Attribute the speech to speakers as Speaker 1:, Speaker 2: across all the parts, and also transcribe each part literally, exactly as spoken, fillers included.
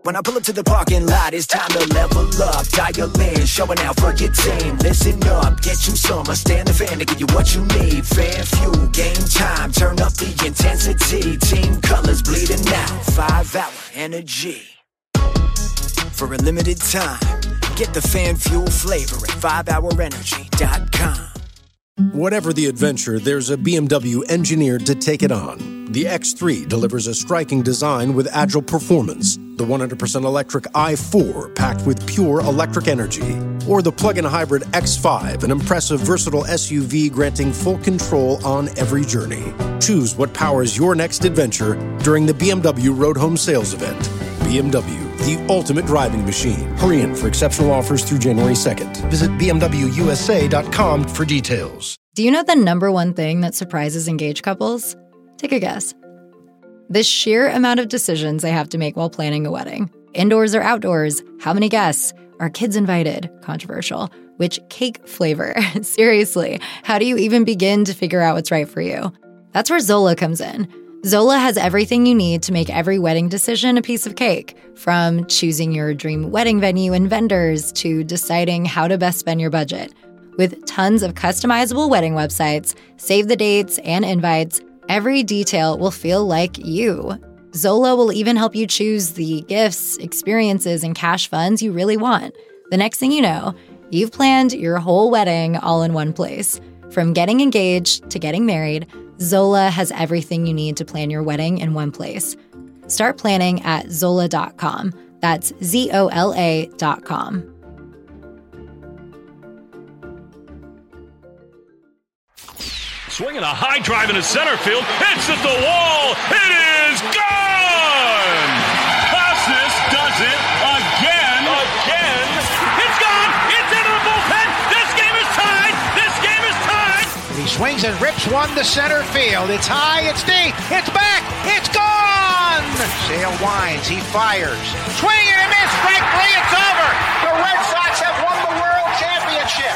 Speaker 1: When I pull up to the parking lot, it's time to level up. Dial in, showing out for your team. Listen up, get you some. I stand the fan to give you what you need. Fan fuel, game time, turn up the intensity. Team colors bleeding out, five hour energy. For a limited time, get the fan fuel flavor at five hour energy dot com.
Speaker 2: Whatever the adventure, there's a B M W engineered to take it on. The X three delivers a striking design with agile performance. The one hundred percent electric i four, packed with pure electric energy. Or the plug-in hybrid X five, an impressive, versatile S U V granting full control on every journey. Choose what powers your next adventure during the B M W Road Home Sales Event. B M W, the ultimate driving machine. Hurry in for exceptional offers through January second. Visit b m w u s a dot com for details.
Speaker 3: Do you know the number one thing that surprises engaged couples? Take a guess. The sheer amount of decisions they have to make while planning a wedding. Indoors or outdoors? How many guests? Are kids invited? Controversial. Which cake flavor? Seriously, how do you even begin to figure out what's right for you? That's where Zola comes in. Zola has everything you need to make every wedding decision a piece of cake, from choosing your dream wedding venue and vendors to deciding how to best spend your budget. With tons of customizable wedding websites, save the dates and invites, every detail will feel like you. Zola will even help you choose the gifts, experiences, and cash funds you really want. The next thing you know, you've planned your whole wedding all in one place. From getting engaged to getting married, Zola has everything you need to plan your wedding in one place. Start planning at zola dot com. That's Z O L A dot com.
Speaker 4: Swinging a high drive into center field. Hits at the wall. It is gone! Costas does it again. Again. It's gone! It's into the bullpen! This game is tied! This game is tied!
Speaker 5: He swings and rips one to center field. It's high, it's deep, it's back, it's gone! Sale winds, he fires. Swing and a miss, strike three, it's over! The Red Sox have won the World Championship!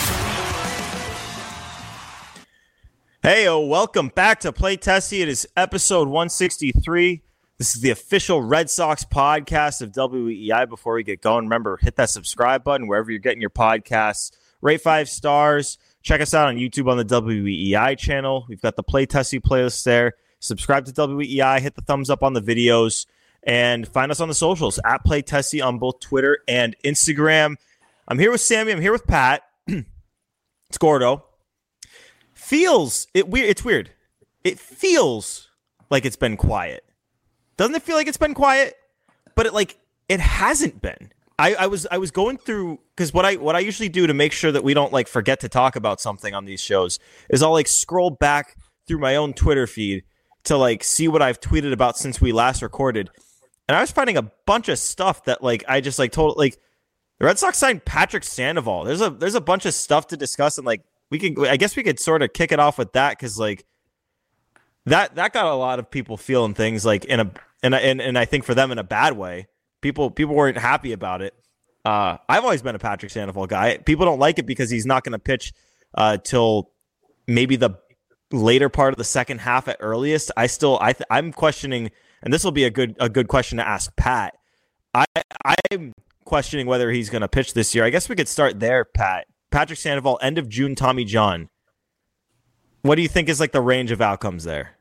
Speaker 6: Hey, oh, welcome back to Play Tessie. It is episode one sixty-three. This is the official Red Sox podcast of W E I. Before we get going, remember, hit that subscribe button wherever you're getting your podcasts. Rate five stars. Check us out on YouTube on the W E I channel. We've got the Play Tessie playlist there. Subscribe to W E I. Hit the thumbs up on the videos. And find us on the socials, at Play Tessie on both Twitter and Instagram. I'm here with Sammy. I'm here with Pat. It's Gordo. Feels it weird. It's weird. It feels like it's been quiet. Doesn't it feel like it's been quiet? But it like it hasn't been. I, I was I was going through because what I what I usually do to make sure that we don't like forget to talk about something on these shows is I'll like scroll back through my own Twitter feed to like see what I've tweeted about since we last recorded, and I was finding a bunch of stuff that like I just like told like the Red Sox signed Patrick Sandoval. There's a there's a bunch of stuff to discuss, and like. We could, I guess we could sort of kick it off with that because like that that got a lot of people feeling things like in a and and and I think for them in a bad way. People people weren't happy about it. Uh, I've always been a Patrick Sandoval guy. People don't like it because he's not going to pitch uh, till maybe the later part of the second half at earliest. I still I th- I'm questioning, and this will be a good a good question to ask Pat. I I'm questioning whether he's going to pitch this year. I guess we could start there, Pat. Patrick Sandoval, end of June, Tommy John. What do you think is like the range of outcomes there?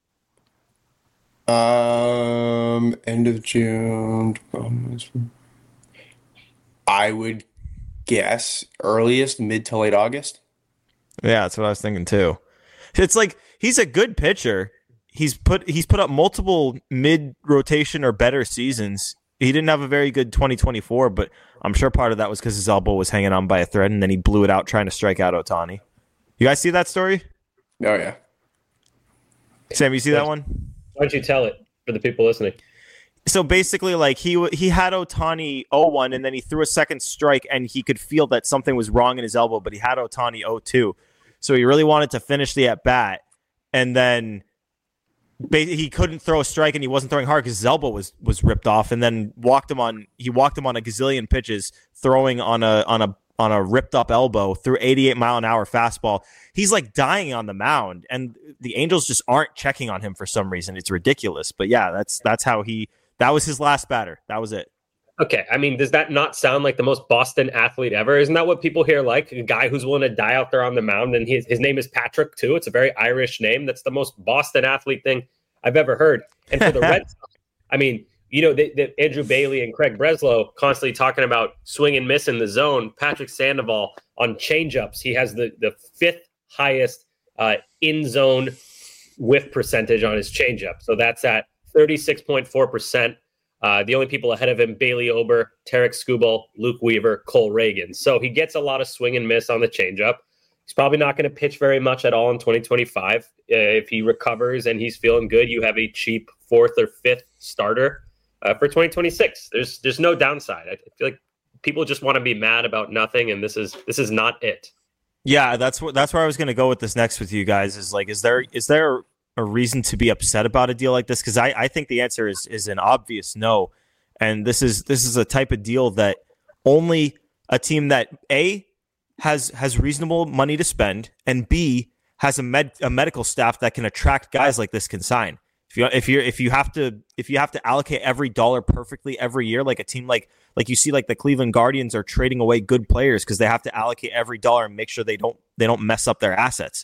Speaker 7: Um, end of June. I would guess earliest mid to late August.
Speaker 6: Yeah, that's what I was thinking too. It's like he's a good pitcher. He's put he's put up multiple mid rotation or better seasons. He didn't have a very good twenty twenty-four, but I'm sure part of that was because his elbow was hanging on by a thread, and then he blew it out trying to strike out Ohtani. You guys see that story?
Speaker 7: Oh, yeah.
Speaker 6: Sam, you see that one?
Speaker 8: Why don't you tell it for the people listening?
Speaker 6: So basically, like he he had Ohtani oh one, and then he threw a second strike, and he could feel that something was wrong in his elbow, but he had Ohtani oh two. So he really wanted to finish the at-bat, and then he couldn't throw a strike, and he wasn't throwing hard because his elbow was was ripped off, and then walked him on he walked him on a gazillion pitches, throwing on a on a on a ripped up elbow through eighty-eight mile an hour fastball. He's like dying on the mound, and the Angels just aren't checking on him for some reason. It's ridiculous, but yeah, that's that's how he That was his last batter. That was it.
Speaker 8: Okay, I mean, does that not sound like the most Boston athlete ever? Isn't that what people here like? A guy who's willing to die out there on the mound, and his, his name is Patrick, too. It's a very Irish name. That's the most Boston athlete thing I've ever heard. And for the Red Sox, I mean, you know, they, they, Andrew Bailey and Craig Breslow constantly talking about swing and miss in the zone. Patrick Sandoval on changeups, he has the, the fifth highest uh, in-zone whiff percentage on his changeup. So that's at thirty-six point four percent. Uh, the only people ahead of him, Bailey Ober, Tarek Skubal, Luke Weaver, Cole Reagan. So he gets a lot of swing and miss on the changeup. He's probably not going to pitch very much at all in twenty twenty-five. Uh, if he recovers and he's feeling good, you have a cheap fourth or fifth starter uh, for twenty twenty-six. There's there's no downside. I feel like people just want to be mad about nothing, and this is this is not it.
Speaker 6: Yeah, that's what that's where I was going to go with this next with you guys. Is like, is there is there a reason to be upset about a deal like this? Because I, I think the answer is is an obvious no. And this is this is a type of deal that only a team that A has has reasonable money to spend, and B has a med a medical staff that can attract guys like this can sign. If you if you if you have to if you have to allocate every dollar perfectly every year, like a team like like you see like the Cleveland Guardians are trading away good players because they have to allocate every dollar and make sure they don't they don't mess up their assets.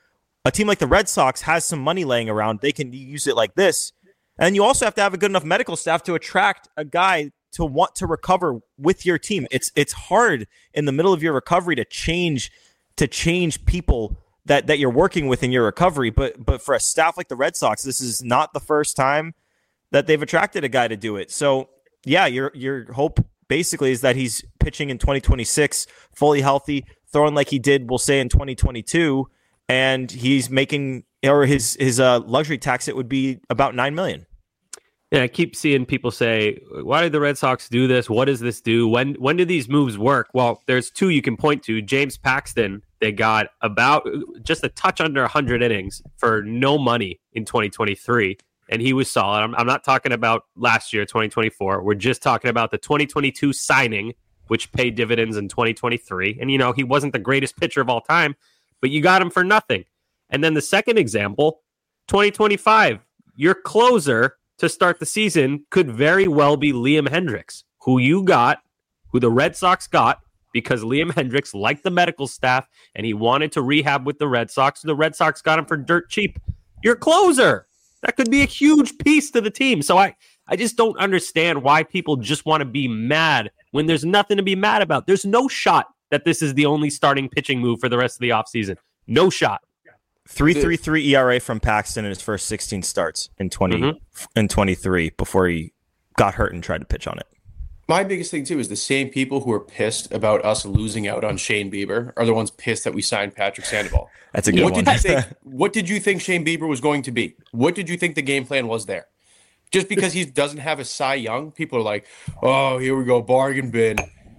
Speaker 6: A team like the Red Sox has some money laying around. They can use it like this. And you also have to have a good enough medical staff to attract a guy to want to recover with your team. It's it's hard in the middle of your recovery to change to change people that, that you're working with in your recovery. But but for a staff like the Red Sox, this is not the first time that they've attracted a guy to do it. So yeah, your your hope basically is that he's pitching in twenty twenty-six, fully healthy, throwing like he did, we'll say, in twenty twenty-two. And he's making, or his his uh, luxury tax, it would be about nine million.
Speaker 9: Yeah, I keep seeing people say, "Why did the Red Sox do this? What does this do? When when do these moves work?" Well, there's two you can point to. James Paxton, they got about just a touch under one hundred innings for no money in twenty twenty-three, and he was solid. I'm, I'm not talking about last year, twenty twenty-four. We're just talking about the twenty twenty-two signing, which paid dividends in twenty twenty-three. And you know, he wasn't the greatest pitcher of all time, but you got him for nothing. And then the second example, twenty twenty-five, your closer to start the season could very well be Liam Hendriks, who you got, who the Red Sox got, because Liam Hendriks liked the medical staff and he wanted to rehab with the Red Sox. So the Red Sox got him for dirt cheap. Your closer, that could be a huge piece to the team. So I, I just don't understand why people just want to be mad when there's nothing to be mad about. There's no shot that this is the only starting pitching move for the rest of the offseason. No shot.
Speaker 6: three point three three E R A from Paxton in his first sixteen starts in twenty mm-hmm. in twenty-three before he got hurt and tried to pitch on it.
Speaker 7: My biggest thing too is the same people who are pissed about us losing out on Shane Bieber are the ones pissed that we signed Patrick Sandoval.
Speaker 6: That's a good
Speaker 7: what
Speaker 6: one.
Speaker 7: Did you think, what did you think Shane Bieber was going to be? What did you think the game plan was there? Just because he doesn't have a Cy Young, people are like, "Oh, here we go, bargain bin."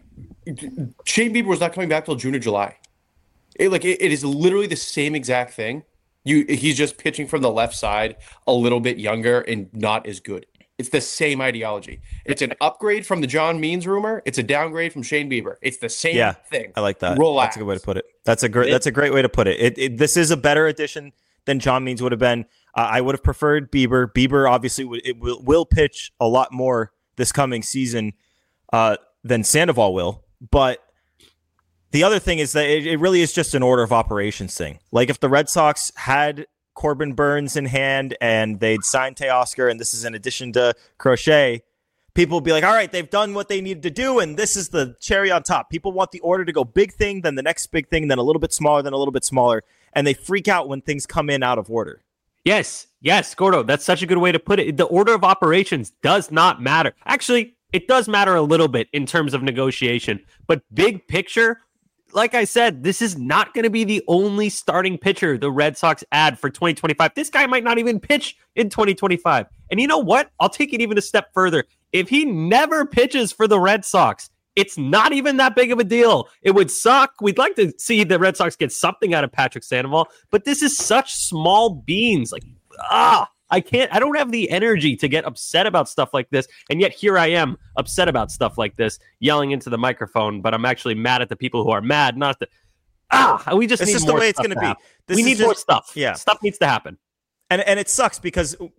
Speaker 7: Shane Bieber was not coming back till June or July. It, like it, it is literally the same exact thing. You, he's just pitching from the left side, a little bit younger and not as good. It's the same ideology. It's an upgrade from the John Means rumor. It's a downgrade from Shane Bieber. It's the same
Speaker 6: yeah,
Speaker 7: thing.
Speaker 6: I like that.
Speaker 7: Relax.
Speaker 6: That's a good way to put it. That's a great. That's a great way to put it. It, it this is a better addition than John Means would have been. Uh, I would have preferred Bieber. Bieber obviously would, it will, will pitch a lot more this coming season uh, than Sandoval will, but. The other thing is that it, it really is just an order of operations thing. Like if the Red Sox had Corbin Burns in hand and they'd signed Teoscar, and this is in addition to Crochet, people would be like, all right, they've done what they needed to do, and this is the cherry on top. People want the order to go big thing, then the next big thing, then a little bit smaller, then a little bit smaller, and they freak out when things come in out of order.
Speaker 9: Yes, yes, Gordo, that's such a good way to put it. The order of operations does not matter. Actually, it does matter a little bit in terms of negotiation, but big picture, like I said, this is not going to be the only starting pitcher the Red Sox add for twenty twenty-five. This guy might not even pitch in twenty twenty-five. And you know what? I'll take it even a step further. If he never pitches for the Red Sox, it's not even that big of a deal. It would suck. We'd like to see the Red Sox get something out of Patrick Sandoval, but this is such small beans. Like, ah, I can't, I don't have the energy to get upset about stuff like this. And yet here I am upset about stuff like this, yelling into the microphone, but I'm actually mad at the people who are mad, not the, ah, we just
Speaker 6: this
Speaker 9: need
Speaker 6: is
Speaker 9: more
Speaker 6: the way it's
Speaker 9: going to
Speaker 6: be.
Speaker 9: This we need
Speaker 6: just,
Speaker 9: more stuff.
Speaker 6: Yeah.
Speaker 9: Stuff needs to happen.
Speaker 6: And and it sucks because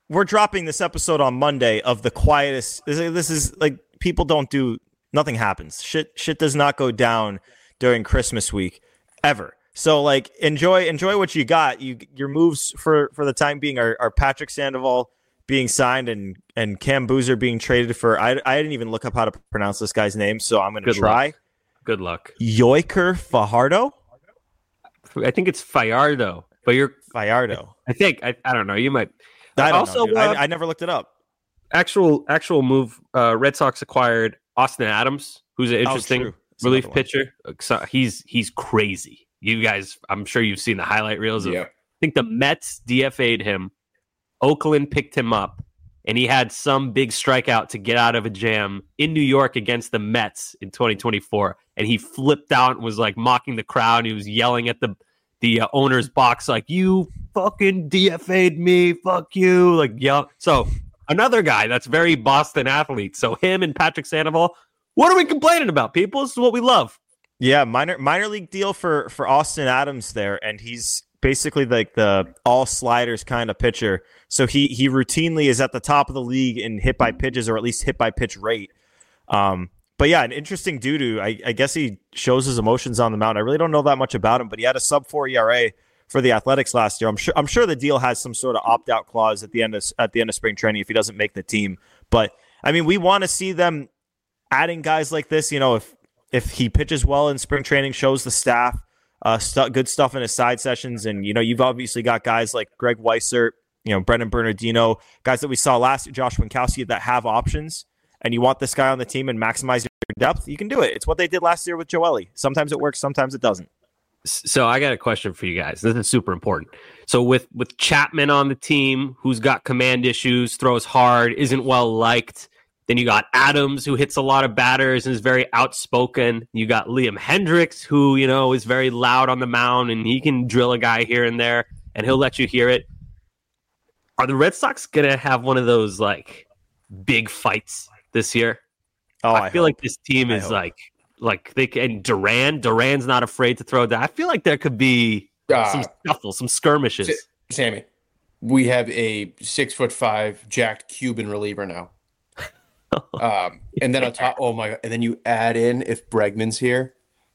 Speaker 6: we're dropping this episode on Monday of the quietest. This is, this is like people don't do nothing happens. Shit, shit does not go down during Christmas week ever. So like enjoy enjoy what you got. You your moves for, for the time being are, are Patrick Sandoval being signed and and Cam Boozer being traded for. I I didn't even look up how to pronounce this guy's name, so I'm going to try.
Speaker 9: Luck. Good luck.
Speaker 6: Yoiker Fajardo.
Speaker 9: I think it's Fajardo, but you're
Speaker 6: Fajardo.
Speaker 9: I think I, I don't know. You might.
Speaker 6: I don't
Speaker 9: also,
Speaker 6: know,
Speaker 9: uh,
Speaker 6: I, I never looked it up.
Speaker 9: Actual actual move. Uh, Red Sox acquired Austin Adams, who's an interesting
Speaker 6: oh,
Speaker 9: relief pitcher. So he's he's crazy. You guys, I'm sure you've seen the highlight reels of.
Speaker 7: Yeah.
Speaker 9: I think the Mets D F A'd him. Oakland picked him up, and he had some big strikeout to get out of a jam in New York against the Mets in twenty twenty-four. And he flipped out and was like mocking the crowd. He was yelling at the the uh, owner's box like, "You fucking D F A'd me, fuck you!" Like yell. So another guy that's very Boston athlete. So him and Patrick Sandoval. What are we complaining about, people? This is what we love.
Speaker 6: Yeah, minor minor league deal for for Austin Adams there, and he's basically like the all sliders kind of pitcher. So he he routinely is at the top of the league in hit by pitches, or at least hit by pitch rate. Um, but yeah, an interesting doo-doo. I, I guess he shows his emotions on the mound. I really don't know that much about him, but he had a sub four E R A for the Athletics last year. I'm sure I'm sure the deal has some sort of opt out clause at the end of at the end of spring training if he doesn't make the team. But I mean, we want to see them adding guys like this. You know, if if he pitches well in spring training, shows the staff uh, stu- good stuff in his side sessions, and you know, you've obviously got guys like Greg Weissert, you know, Brendan Bernardino, guys that we saw last year, Josh Winkowski, that have options, and you want this guy on the team and maximize your depth, you can do it. It's what they did last year with Joely. Sometimes it works, sometimes it doesn't.
Speaker 9: So I got a question for you guys. This is super important. So with with Chapman on the team, who's got command issues, throws hard, isn't well liked. Then you got Adams, who hits a lot of batters and is very outspoken. You got Liam Hendricks, who, you know, is very loud on the mound, and he can drill a guy here and there, and he'll let you hear it. Are the Red Sox going to have one of those, like, big fights this year?
Speaker 6: Oh,
Speaker 9: I,
Speaker 6: I
Speaker 9: feel
Speaker 6: hope.
Speaker 9: like this team
Speaker 6: I
Speaker 9: is,
Speaker 6: hope.
Speaker 9: like, like they can, and Duran, Duran's not afraid to throw down. I feel like there could be
Speaker 7: Uh,
Speaker 9: some scuffle, some skirmishes.
Speaker 7: Sa- Sammy, we have a six foot five jacked Cuban reliever now. Um, and then on top, oh my god! And then you add in if Bregman's here,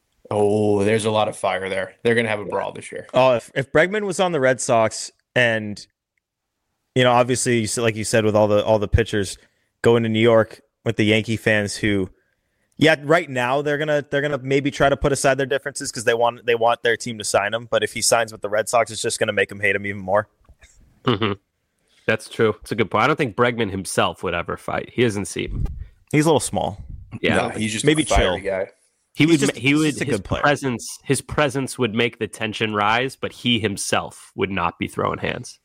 Speaker 7: oh, there's a lot of fire there. They're gonna have a brawl this year.
Speaker 6: Oh, if, if Bregman was on the Red Sox, and you know, obviously, you said- like you said, with all the all the pitchers going to New York with the Yankee fans, who, yeah, right now they're gonna they're gonna maybe try to put aside their differences because they want they want their team to sign him. But if he signs with the Red Sox, it's just gonna make him hate him even more.
Speaker 9: Mm-hmm. That's true. It's a good point. I don't think Bregman himself would ever fight. He doesn't seem.
Speaker 6: He's a little small.
Speaker 9: Yeah,
Speaker 7: No, he's just
Speaker 6: maybe
Speaker 7: a fiery
Speaker 6: chill.
Speaker 7: guy.
Speaker 9: he
Speaker 6: he's
Speaker 9: would.
Speaker 6: just-
Speaker 9: he
Speaker 6: he's
Speaker 9: would.
Speaker 6: just a
Speaker 9: His
Speaker 6: good player.
Speaker 9: presence. His presence would make the tension rise, but he himself would not be throwing hands.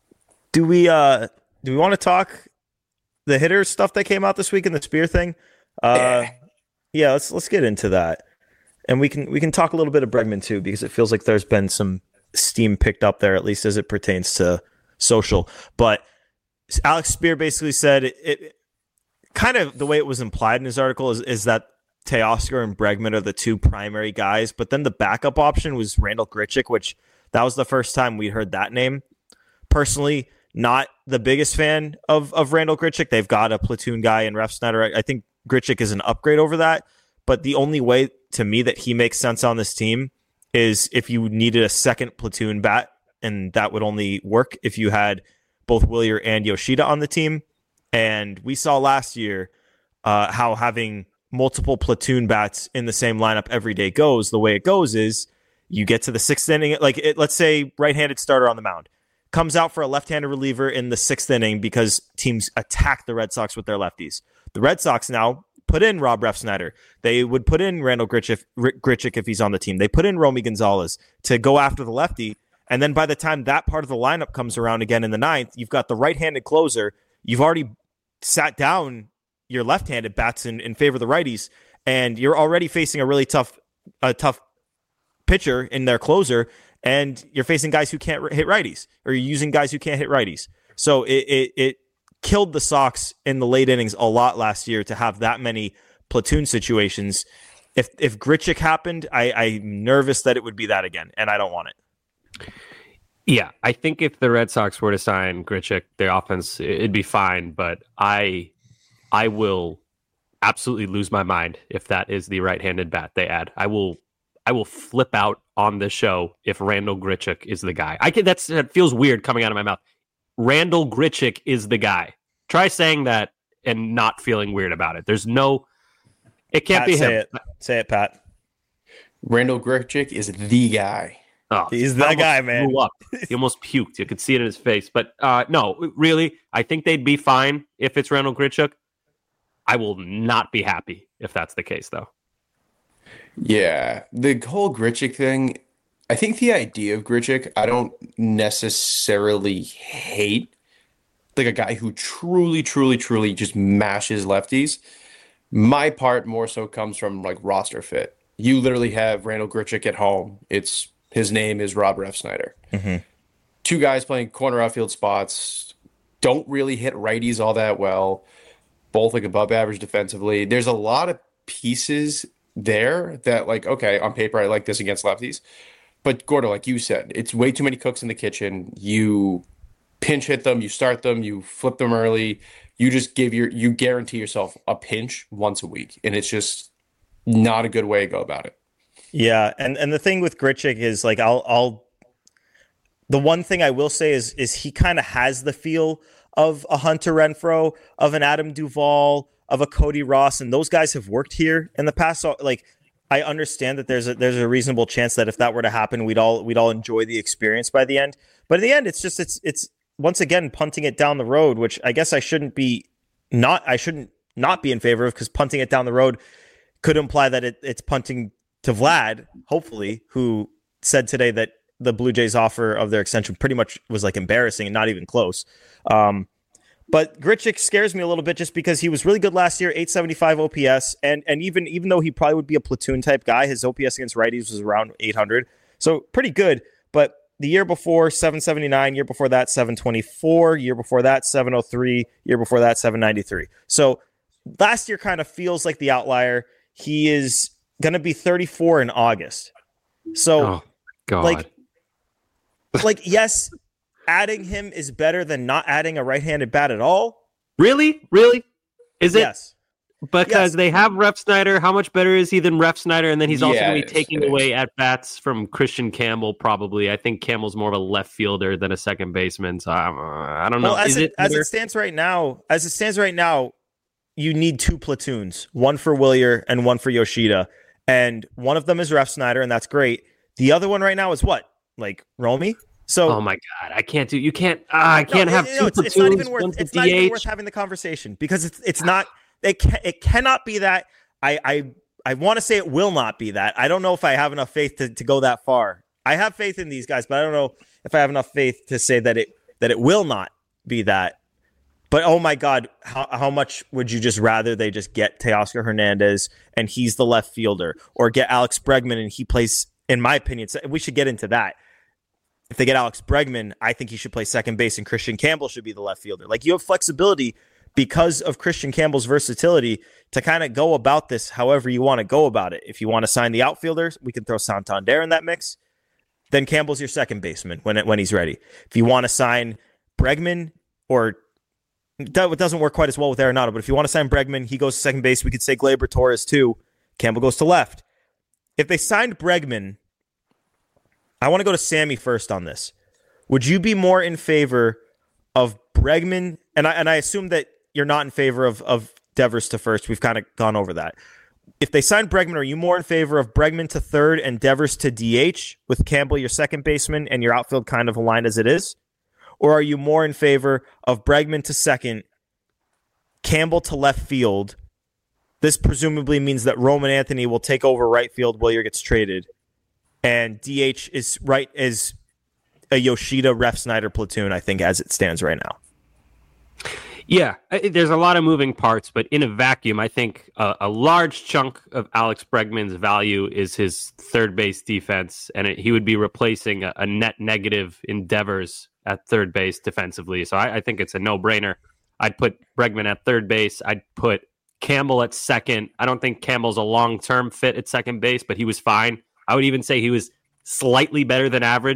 Speaker 6: Do we uh do we want to talk the hitter stuff that came out this week in the Spear thing? Uh, yeah, let's let's get into that, and we can we can talk a little bit of Bregman too, because it feels like there's been some steam picked up there, at least as it pertains to social. But Alex Spear basically said it, it kind of the way it was implied in his article is, is that Teoscar and Bregman are the two primary guys, but then the backup option was Randall Grichuk, which that was the first time we heard that name. Personally, not the biggest fan of, of Randall Grichuk. They've got a platoon guy in Refsnyder. I, I think Grichuk is an upgrade over that, but the only way to me that he makes sense on this team is if you needed a second platoon bat, and that would only work if you had both Willier and Yoshida on the team. And we saw last year uh, how having multiple platoon bats in the same lineup every day goes. The way it goes is you get to the sixth inning, like it, let's say right-handed starter on the mound comes out for a left-handed reliever in the sixth inning because teams attack the Red Sox with their lefties. The Red Sox now put in Rob Refsnyder. They would put in Randall Grichuk, Grichuk if he's on the team. They put in Romy Gonzalez to go after the lefty. And then by the time that part of the lineup comes around again in the ninth, you've got the right-handed closer. You've already sat down your left-handed bats in, in favor of the righties, and you're already facing a really tough, a tough pitcher in their closer, and you're facing guys who can't hit righties, or you're using guys who can't hit righties. So it it, it killed the Sox in the late innings a lot last year to have that many platoon situations. If if Grichuk happened, I, I'm nervous that it would be that again, and I don't want it.
Speaker 9: Yeah, I think if the Red Sox were to sign Grichuk, their offense, it'd be fine. But I, I will absolutely lose my mind if that is the right-handed bat they add. I will, I will flip out on the show if Randall Grichuk is the guy. I can. That's that feels weird coming out of my mouth. Randall Grichuk is the guy. Try saying that and not feeling weird about it. There's no. It can't
Speaker 6: Pat,
Speaker 9: be
Speaker 6: say
Speaker 9: him.
Speaker 6: It. Say it, Pat.
Speaker 7: Randall Grichuk is the guy.
Speaker 9: Oh,
Speaker 6: He's that guy, man.
Speaker 9: Up. He almost puked. You could see it in his face. But uh, no, really, I think they'd be fine if it's Randall Grichuk. I will not be happy if that's the case, though.
Speaker 7: Yeah, the whole Grichuk thing, I think the idea of Grichuk, I don't necessarily hate. Like a guy who truly, truly, truly just mashes lefties. My part more so comes from like roster fit. You literally have Randall Grichuk at home. It's his name is Rob Refsnyder.
Speaker 6: Mm-hmm.
Speaker 7: Two guys playing corner outfield spots, don't really hit righties all that well. Both like above average defensively. There's a lot of pieces there that like, okay, on paper, I like this against lefties. But Gordo, like you said, it's way too many cooks in the kitchen. You pinch hit them, you start them, you flip them early. You just give your, you guarantee yourself a pinch once a week. And it's just not a good way to go about it.
Speaker 6: Yeah, and, and the thing with Grichuk is like I'll I'll the one thing I will say is is he kind of has the feel of a Hunter Renfroe, of an Adam Duvall, of a Cody Ross, and those guys have worked here in the past. So like I understand that there's a there's a reasonable chance that if that were to happen, we'd all we'd all enjoy the experience by the end. But in the end, it's just it's it's once again punting it down the road, which I guess I shouldn't be not I shouldn't not be in favor of, because punting it down the road could imply that it, it's punting to Vlad, hopefully, who said today that the Blue Jays offer of their extension pretty much was like embarrassing and not even close. Um, but Grichuk scares me a little bit just because he was really good last year, eight seventy-five O P S, and and even even though he probably would be a platoon type guy, his O P S against righties was around eight hundred, so pretty good. But the year before, seven seventy-nine, year before that, seven twenty-four, year before that, seven oh three, year before that, seven ninety-three. So last year kind of feels like the outlier. He is going to be thirty-four in August. So,
Speaker 9: oh, God.
Speaker 6: like, like, yes, adding him is better than not adding a right-handed bat at all.
Speaker 9: Really? Really? Is it?
Speaker 6: Yes.
Speaker 9: Because
Speaker 6: yes.
Speaker 9: they have Refsnyder. How much better is he than Refsnyder? And then he's also
Speaker 7: Yeah,
Speaker 9: going to be taking away at-bats from Christian Campbell, probably. I think Campbell's more of a left fielder than a second baseman. So um, I don't know.
Speaker 6: Well, as,
Speaker 9: is
Speaker 6: it,
Speaker 9: it
Speaker 6: as it stands right now, as it stands right now, you need two platoons, one for Willier and one for Yoshida. And one of them is Refsnyder, and that's great. The other one right now is what? Like Romy? So,
Speaker 9: oh my God, I can't do. You can't. Uh, I can't
Speaker 6: no,
Speaker 9: have
Speaker 6: no,
Speaker 9: two
Speaker 6: it's,
Speaker 9: platoons.
Speaker 6: it's not even worth.
Speaker 9: one for
Speaker 6: It's not even
Speaker 9: D H.
Speaker 6: worth having the conversation because it's it's not. It can, it cannot be that. I I I want to say it will not be that. I don't know if I have enough faith to, to go that far. I have faith in these guys, but I don't know if I have enough faith to say that it that it will not be that. But oh my God, how how much would you just rather they just get Teoscar Hernandez and he's the left fielder, or get Alex Bregman and he plays? In my opinion, we should get into that. If they get Alex Bregman, I think he should play second base and Christian Campbell should be the left fielder. Like, you have flexibility because of Christian Campbell's versatility to kind of go about this however you want to go about it. If you want to sign the outfielders, we can throw Santander in that mix. Then Campbell's your second baseman when it, when he's ready. If you want to sign Bregman, or it doesn't work quite as well with Arenado, but if you want to sign Bregman, he goes to second base. We could say Gleyber Torres too. Campbell goes to left. If they signed Bregman, I want to go to Sammy first on this. Would you be more in favor of Bregman? And I and I assume that you're not in favor of, of Devers to first. We've kind of gone over that. If they signed Bregman, are you more in favor of Bregman to third and Devers to D H with Campbell your second baseman and your outfield kind of aligned as it is? Or are you more in favor of Bregman to second, Campbell to left field? This presumably means that Roman Anthony will take over right field. Willier gets traded, and D H is right is a Yoshida Refsnyder platoon, I think, as it stands right now.
Speaker 9: Yeah, there's a lot of moving parts, but in a vacuum, I think a, a large chunk of Alex Bregman's value is his third base defense, and it, he would be replacing a, a net negative endeavors at third base defensively. So I, I think it's a no-brainer. I'd put Bregman at third base. I'd put Campbell at second. I don't think Campbell's a long-term fit at second base, but he was fine. I would even say he was slightly better than average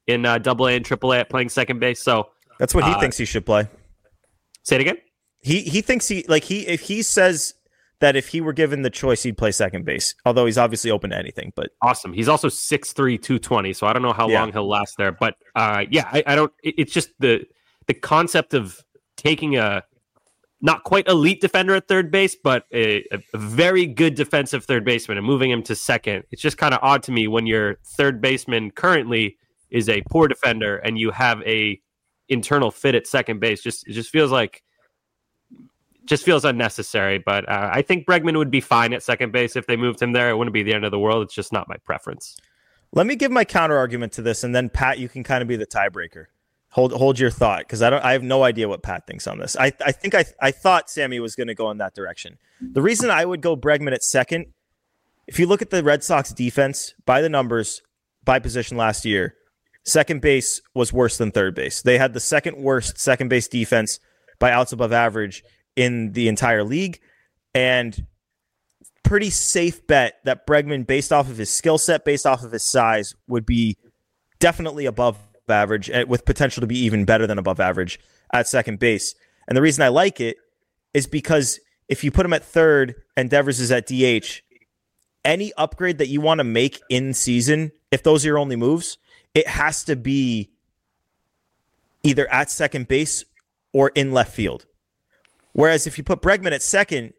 Speaker 9: in uh, Double A and Triple A at playing second base. So
Speaker 6: that's what he
Speaker 9: uh,
Speaker 6: thinks he should play.
Speaker 9: Say it again.
Speaker 6: He he thinks he like he if he says that if he were given the choice, he'd play second base. Although he's obviously open to anything. But
Speaker 9: awesome. He's also six three, two twenty. So I don't know how
Speaker 6: yeah.
Speaker 9: long he'll last there. But uh, yeah, I, I don't. It, it's just the the concept of taking a not quite elite defender at third base, but a, a very good defensive third baseman and moving him to second. It's just kind of odd to me when your third baseman currently is a poor defender and you have a internal fit at second base. Just it just feels like just feels unnecessary. But uh, I think Bregman would be fine at second base if they moved him there. It wouldn't be the end of the world. It's just not my preference.
Speaker 6: Let me give my counter argument to this, and then Pat, you can kind of be the tiebreaker. Hold hold your thought, because I don't. I have no idea what Pat thinks on this. I I think I I thought Sammy was going to go in that direction. The reason I would go Bregman at second, if you look at the Red Sox defense by the numbers, by position last year, second base was worse than third base. They had the second worst second base defense by outs above average in the entire league, and pretty safe bet that Bregman, based off of his skill set, based off of his size, would be definitely above average, with potential to be even better than above average at second base. And the reason I like it is because if you put him at third and Devers is at D H, any upgrade that you want to make in season, if those are your only moves, it has to be either at second base or in left field. Whereas if you put Bregman at second,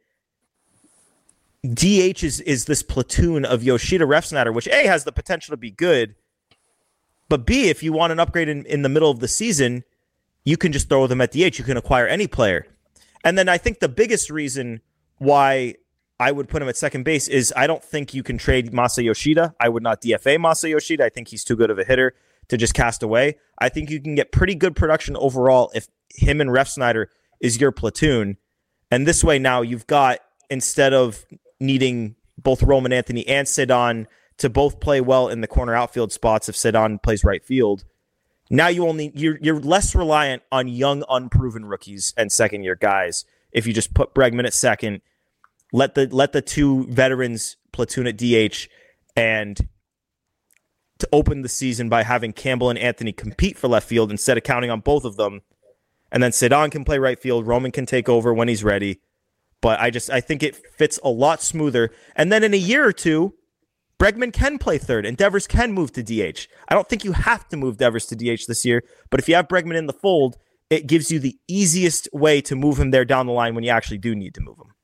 Speaker 6: D H is, is this platoon of Yoshida, Refsnyder, which A, has the potential to be good, but B, if you want an upgrade in, in the middle of the season, you can just throw them at D H. You can acquire any player. And then I think the biggest reason why I would put him at second base is I don't think you can trade Masa Yoshida. I would not D F A Masa Yoshida. I think he's too good of a hitter to just cast away. I think you can get pretty good production overall if him and Refsnyder is your platoon. And this way now you've got, instead of needing both Roman Anthony and Cedon to both play well in the corner outfield spots if Cedon plays right field, now you only you're you're less reliant on young, unproven rookies and second year guys. If you just put Bregman at second, let the let the two veterans platoon at D H, and to open the season by having Campbell and Anthony compete for left field instead of counting on both of them, and then Cedon can play right field, Roman can take over when he's ready. But I just I think it fits a lot smoother. And then in a year or two, Bregman can play third, and Devers can move to D H. I don't think you have to move Devers to D H this year, but if you have Bregman in the fold, it gives you the easiest way to move him there down the line when you actually do need to move him.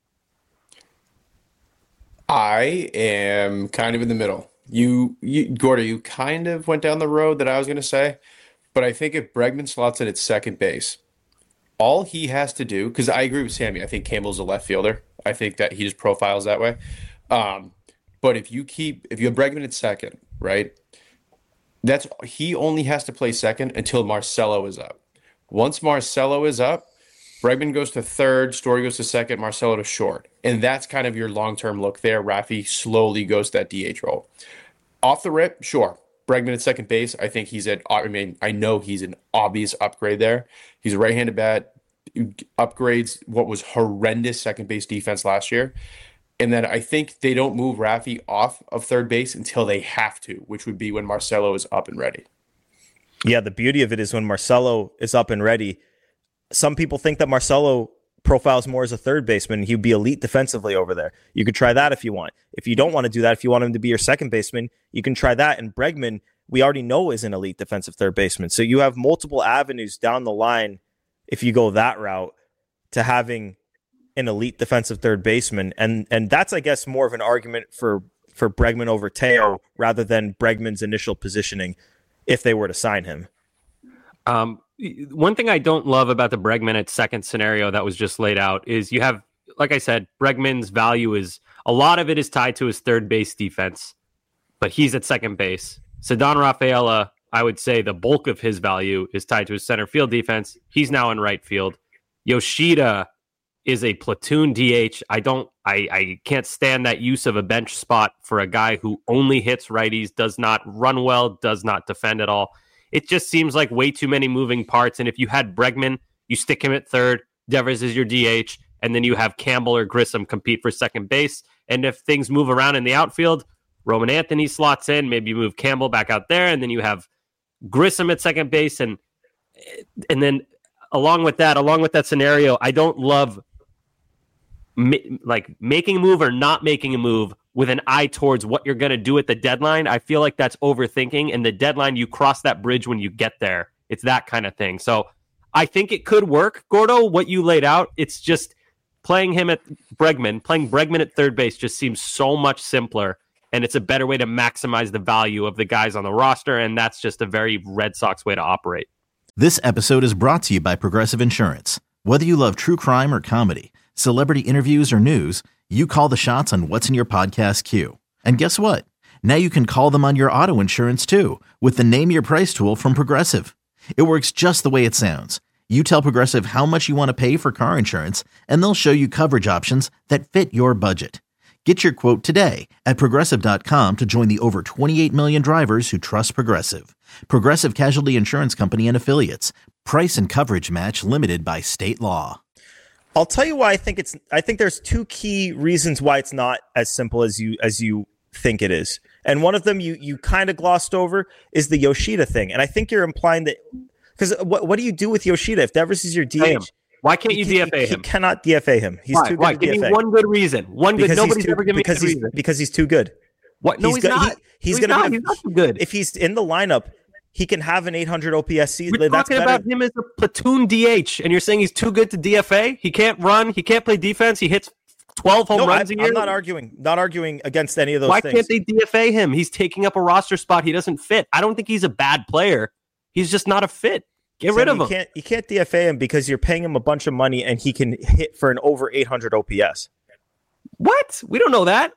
Speaker 7: I am kind of in the middle. You, you Gordo, you kind of went down the road that I was going to say, but I think if Bregman slots in at second base, all he has to do, because I agree with Sammy, I think Campbell's a left fielder. I think that he just profiles that way. Um, But if you keep, if you have Bregman at second, right, that's he only has to play second until Marcelo is up. Once Marcelo is up, Bregman goes to third, Story goes to second, Marcelo to short. And that's kind of your long-term look there. Rafi slowly goes to that D H role. Off the rip, sure. Bregman at second base, I think he's at, I mean, I know he's an obvious upgrade there. He's a right-handed bat, upgrades what was horrendous second base defense last year. And then I think they don't move Rafi off of third base until they have to, which would be when Marcelo is up and ready.
Speaker 6: Yeah, the beauty of it is when Marcelo is up and ready, some people think that Marcelo profiles more as a third baseman. He'd be elite defensively over there. You could try that if you want. If you don't want to do that, if you want him to be your second baseman, you can try that. And Bregman, we already know, is an elite defensive third baseman. So you have multiple avenues down the line, if you go that route, to having an elite defensive third baseman. And and that's, I guess, more of an argument for, for Bregman over Teo rather than Bregman's initial positioning if they were to sign him.
Speaker 9: Um, one thing I don't love about the Bregman at second scenario that was just laid out is you have, like I said, Bregman's value is, a lot of it is tied to his third base defense, but he's at second base. Cedon Rafaela, I would say the bulk of his value is tied to his center field defense. He's now in right field. Yoshida is a platoon D H. I don't, I, I can't stand that use of a bench spot for a guy who only hits righties, does not run well, does not defend at all. It just seems like way too many moving parts. And if you had Bregman, you stick him at third, Devers is your D H, and then you have Campbell or Grissom compete for second base. And if things move around in the outfield, Roman Anthony slots in, maybe you move Campbell back out there, and then you have Grissom at second base, and and then along with that, along with that scenario, I don't love ma- like making a move or not making a move with an eye towards what you're going to do at the deadline. I feel like that's overthinking, and the deadline, you cross that bridge when you get there. It's that kind of thing. So I think it could work, Gordo, what you laid out. It's just playing him at Bregman, playing Bregman at third base just seems so much simpler, and it's a better way to maximize the value of the guys on the roster, and that's just a very Red Sox way to operate.
Speaker 10: This episode is brought to you by Progressive Insurance. Whether you love true crime or comedy, celebrity interviews or news, you call the shots on what's in your podcast queue. And guess what? Now you can call them on your auto insurance too with the Name Your Price tool from Progressive. It works just the way it sounds. You tell Progressive how much you want to pay for car insurance, and they'll show you coverage options that fit your budget. Get your quote today at Progressive dot com to join the over twenty-eight million drivers who trust Progressive. Progressive Casualty Insurance Company and Affiliates. Price and coverage match limited by state law.
Speaker 6: I'll tell you why I think it's I think there's two key reasons why it's not as simple as you as you think it is. And one of them you you kind of glossed over is the Yoshida thing. And I think you're implying that because what what do you do with Yoshida if Devers is your D H?
Speaker 9: Why can't you, you D F A
Speaker 6: you,
Speaker 9: him?
Speaker 6: You cannot D F A him. He's
Speaker 9: Why?
Speaker 6: too good
Speaker 9: Why?
Speaker 6: to
Speaker 9: Give
Speaker 6: D F A.
Speaker 9: me one good reason. One good.
Speaker 6: Because
Speaker 9: Nobody's
Speaker 6: too,
Speaker 9: ever given me
Speaker 6: because
Speaker 9: a
Speaker 6: he's,
Speaker 9: reason.
Speaker 6: Because he's too good.
Speaker 9: What? No, he's,
Speaker 6: he's, go,
Speaker 9: not.
Speaker 6: He, he's
Speaker 9: no,
Speaker 6: going to
Speaker 9: not.
Speaker 6: have.
Speaker 9: He's not too good.
Speaker 6: If he's in the lineup, he can have an eight hundred O P S season.
Speaker 9: We're
Speaker 6: That's
Speaker 9: talking
Speaker 6: better.
Speaker 9: about him as a platoon D H, and you're saying he's too good to D F A? He can't run. He can't play defense. He hits twelve home
Speaker 6: no,
Speaker 9: runs
Speaker 6: I,
Speaker 9: a year.
Speaker 6: I'm not arguing. Not arguing against any of those
Speaker 9: Why
Speaker 6: things.
Speaker 9: can't they D F A him? He's taking up a roster spot he doesn't fit. I don't think he's a bad player. He's just not a fit. Get
Speaker 6: Sam,
Speaker 9: rid of
Speaker 6: you
Speaker 9: him.
Speaker 6: Can't, you can't D F A him because you're paying him a bunch of money and he can hit for an over eight hundred O P S.
Speaker 9: What? We don't know that.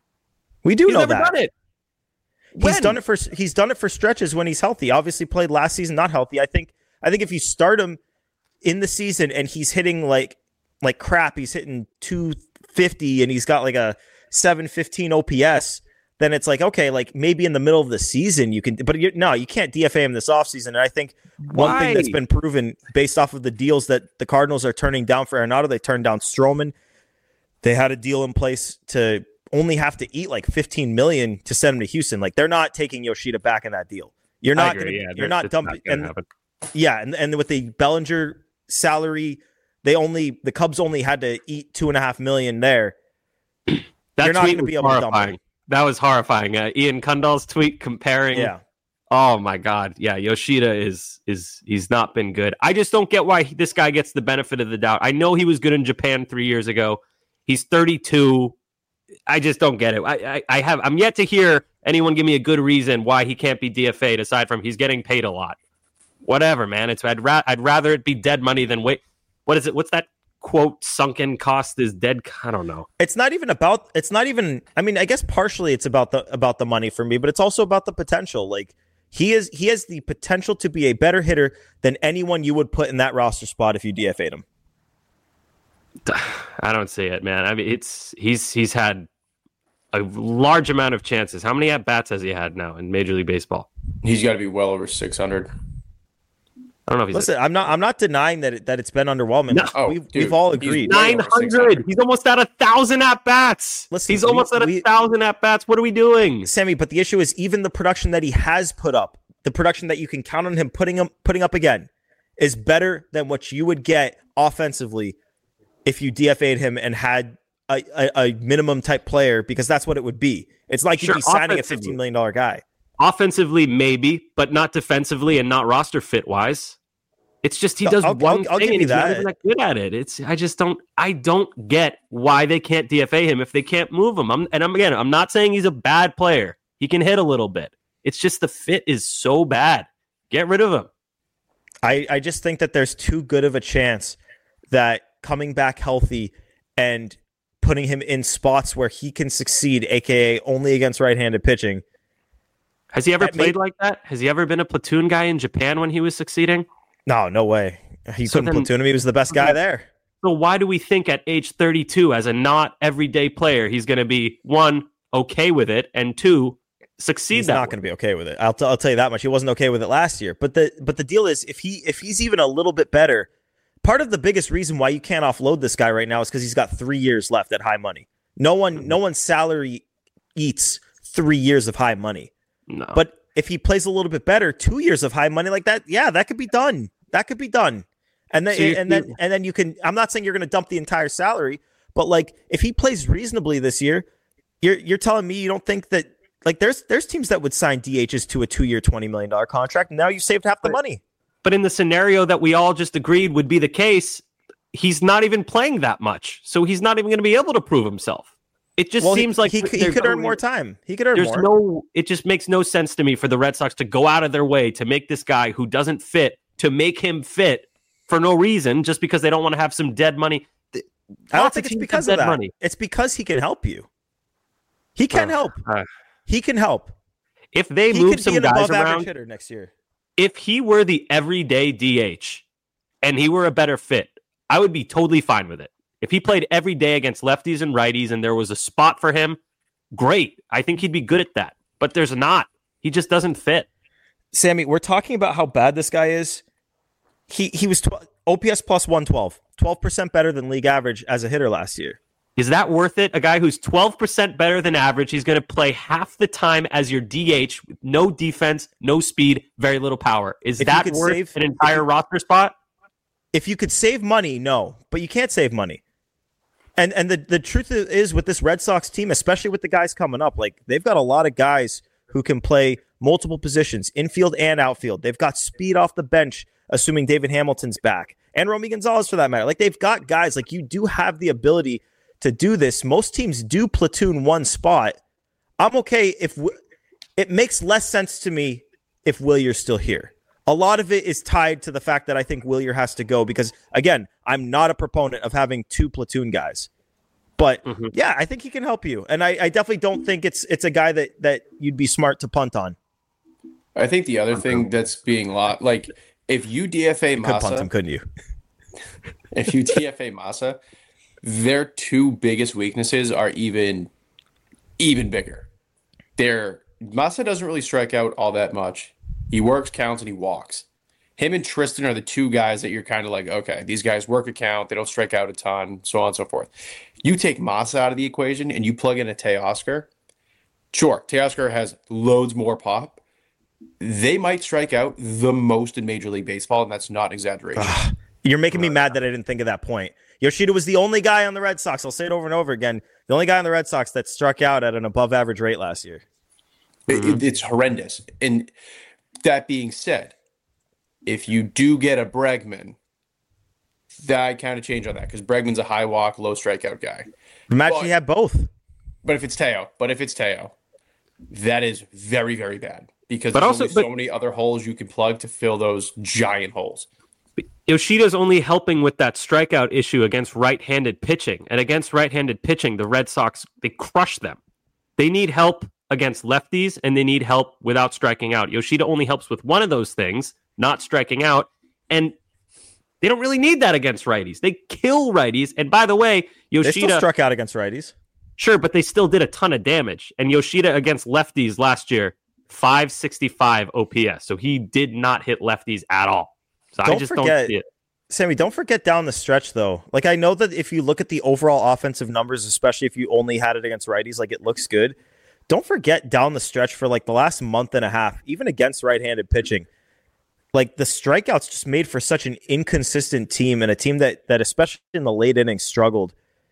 Speaker 6: We do
Speaker 9: he's
Speaker 6: know
Speaker 9: never
Speaker 6: that.
Speaker 9: Done it.
Speaker 6: He's
Speaker 9: When?
Speaker 6: done it for he's done it for stretches when he's healthy. Obviously played last season not healthy. I think I think if you start him in the season and he's hitting like like crap, he's hitting two fifty and he's got like a seven fifteen O P S, then it's like, okay, like maybe in the middle of the season you can, but you're, no, you can't D F A him this offseason. And I think one
Speaker 9: Why?
Speaker 6: thing that's been proven based off of the deals that the Cardinals are turning down for Arenado, they turned down Stroman. They had a deal in place to only have to eat like fifteen million dollars to send him to Houston. Like they're not taking Yoshida back in that deal. You're not going
Speaker 9: yeah,
Speaker 6: to, you're not dumping.
Speaker 9: Not
Speaker 6: and,
Speaker 9: happen.
Speaker 6: yeah. And, and with the Bellinger salary, they only, the Cubs only had to eat two and a half million there.
Speaker 9: That
Speaker 6: You're not
Speaker 9: tweet
Speaker 6: going to be
Speaker 9: was
Speaker 6: able to dump
Speaker 9: horrifying.
Speaker 6: him.
Speaker 9: That was horrifying. Uh, Ian Kundal's tweet comparing.
Speaker 6: Yeah.
Speaker 9: Oh my God. Yeah. Yoshida is, is, he's not been good. I just don't get why this guy gets the benefit of the doubt. I know he was good in Japan three years ago. He's thirty-two. I just don't get it. I, I, I have, I'm yet to hear anyone give me a good reason why he can't be D F A'd aside from he's getting paid a lot. Whatever, man. It's, I'd, ra- I'd rather it be dead money than wait. What is it? What's that quote? Sunken cost is dead. I don't know.
Speaker 6: It's not even about, it's not even, I mean, I guess partially it's about the, about the money for me, but it's also about the potential. Like he is, he has the potential to be a better hitter than anyone you would put in that roster spot if you D F A'd him.
Speaker 9: I don't see it, man. I mean, it's he's he's had a large amount of chances. How many at bats has he had now in Major League Baseball?
Speaker 7: He's got to be well over six hundred.
Speaker 9: I don't know if he's
Speaker 6: Listen, I'm not I'm not denying that it, that it's been underwhelming.
Speaker 9: No.
Speaker 7: Oh,
Speaker 6: we've,
Speaker 7: dude,
Speaker 6: we've all
Speaker 7: he's
Speaker 6: agreed.
Speaker 7: way
Speaker 9: nine hundred. He's almost at a thousand at bats.
Speaker 6: Listen,
Speaker 9: he's
Speaker 6: we-
Speaker 9: almost at
Speaker 6: we-
Speaker 9: a thousand at bats. What are we doing?
Speaker 6: Sammy, but the issue is even the production that he has put up, the production that you can count on him putting him putting up again, is better than what you would get offensively if you D F A'd him and had a, a, a minimum type player, because that's what it would be. It's like
Speaker 9: Sure,
Speaker 6: you'd be signing a
Speaker 9: offensively.
Speaker 6: fifteen million dollars guy.
Speaker 9: Offensively, maybe, but not defensively and not roster fit wise. It's just he does
Speaker 6: I'll-
Speaker 9: one
Speaker 6: I'll- I'll
Speaker 9: thing
Speaker 6: give
Speaker 9: and
Speaker 6: you
Speaker 9: he's not
Speaker 6: that.
Speaker 9: even that good at it. It's I just don't I don't get why they can't D F A him if they can't move him. I'm, and I'm again I'm not saying he's a bad player. He can hit a little bit. It's just the fit is so bad. Get rid of him.
Speaker 6: I, I just think that there's too good of a chance that coming back healthy and putting him in spots where he can succeed, aka only against right-handed pitching.
Speaker 9: Has he ever
Speaker 6: That
Speaker 9: played
Speaker 6: may-
Speaker 9: like that? Has he ever been a platoon guy in Japan when he was succeeding?
Speaker 6: No, no way. He
Speaker 9: So
Speaker 6: couldn't
Speaker 9: then-
Speaker 6: platoon him. He was the best guy there.
Speaker 9: So why do we think at age thirty-two, as a not everyday player, he's going to be, one, okay with it, and two, succeed
Speaker 6: He's
Speaker 9: that
Speaker 6: not
Speaker 9: way?
Speaker 6: going to be okay with it. I'll, t- I'll tell you that much. He wasn't okay with it last year. But the but the deal is, if he if he's even a little bit better, part of the biggest reason why you can't offload this guy right now is because he's got three years left at high money. No one no one's salary eats three years of high money.
Speaker 9: No.
Speaker 6: But if he plays a little bit better, two years of high money like that, yeah, that could be done. That could be done. And then, so and then, and then you can. I'm not saying you're going to dump the entire salary, but like if he plays reasonably this year, you're you're telling me you don't think that like there's there's teams that would sign D Hs to a two year, twenty million dollar contract, and now you saved half the money.
Speaker 9: But in the scenario that we all just agreed would be the case, he's not even playing that much, so he's not even going to be able to prove himself. It just
Speaker 6: well,
Speaker 9: seems
Speaker 6: he,
Speaker 9: like
Speaker 6: he, he could earn more time. He could earn
Speaker 9: there's
Speaker 6: more.
Speaker 9: No, it just makes no sense to me for the Red Sox to go out of their way to make this guy who doesn't fit to make him fit for no reason, just because they don't want to have some dead money.
Speaker 6: I don't think it's because of that. Money. It's because he can help you. He can uh, help. Uh,
Speaker 9: he
Speaker 6: can help.
Speaker 9: If they
Speaker 6: he
Speaker 9: move some
Speaker 6: be an
Speaker 9: guys
Speaker 6: above
Speaker 9: around
Speaker 6: average hitter next year.
Speaker 9: If he were the everyday D H and he were a better fit, I would be totally fine with it. If he played every day against lefties and righties and there was a spot for him, great. I think he'd be good at that. But there's not. He just doesn't fit.
Speaker 6: Sammy, we're talking about how bad this guy is. He he was tw- O P S plus one twelve, twelve percent better than league average as a hitter last year.
Speaker 9: Is that worth it? A guy who's twelve percent better than average, he's going to play half the time as your D H with no defense, no speed, very little power. Is if that worth save, an entire you, roster spot?
Speaker 6: If you could save money, no. But you can't save money. And and the, the truth is with this Red Sox team, especially with the guys coming up, like they've got a lot of guys who can play multiple positions, infield and outfield. They've got speed off the bench, assuming David Hamilton's back. And Romy Gonzalez for that matter. Like they've got guys, like you do have the ability to do this. Most teams do platoon one spot. I'm okay if w- it makes less sense to me if Willier's still here. A lot of it is tied to the fact that I think Willier has to go because, again, I'm not a proponent of having two platoon guys. But, mm-hmm. yeah, I think he can help you. And I, I definitely don't think it's it's a guy that, that you'd be smart to punt on.
Speaker 7: I think the other thing that's being lot like if you D F A
Speaker 6: you
Speaker 7: Massa,
Speaker 6: could punt him, couldn't you?
Speaker 7: If you D F A Massa, their two biggest weaknesses are even even bigger. Their Massa doesn't really strike out all that much. He works, counts, and he walks. Him and Tristan are the two guys that you're kind of like, okay, these guys work a count, they don't strike out a ton, so on and so forth. You take Massa out of the equation and you plug in a Teoscar. Sure, Teoscar has loads more pop. They might strike out the most in Major League Baseball, and that's not an exaggeration.
Speaker 6: Ugh, you're making me mad that I didn't think of that point. Yoshida was the only guy on the Red Sox, I'll say it over and over again, the only guy on the Red Sox that struck out at an above-average rate last year.
Speaker 7: Mm-hmm. It, it's horrendous. And that being said, if you do get a Bregman, that I kind of change on that because Bregman's a high walk, low strikeout guy.
Speaker 6: Imagine you have both.
Speaker 7: But if it's Teo, but if it's Teo, that is very, very bad because
Speaker 9: but
Speaker 7: there's
Speaker 9: also,
Speaker 7: only
Speaker 9: but,
Speaker 7: so many other holes you can plug to fill those giant holes.
Speaker 9: Yoshida's only helping with that strikeout issue against right-handed pitching. And against right-handed pitching, the Red Sox, they crush them. They need help against lefties, and they need help without striking out. Yoshida only helps with one of those things, not striking out. And they don't really need that against righties. They kill righties. And by the way, Yoshida...
Speaker 6: They still struck out against righties.
Speaker 9: Sure, but they still did a ton of damage. And Yoshida against lefties last year, five sixty-five O P S. So he did not hit lefties at all. So
Speaker 6: don't
Speaker 9: I just
Speaker 6: forget,
Speaker 9: don't see it.
Speaker 6: Sammy, don't forget down the stretch, though. Like, I know that if you look at the overall offensive numbers, especially if you only had it against righties, like, it looks good. Don't forget down the stretch for, like, the last month and a half, even against right-handed pitching, like, the strikeouts just made for such an inconsistent team and a team that, that especially in the late innings, struggled.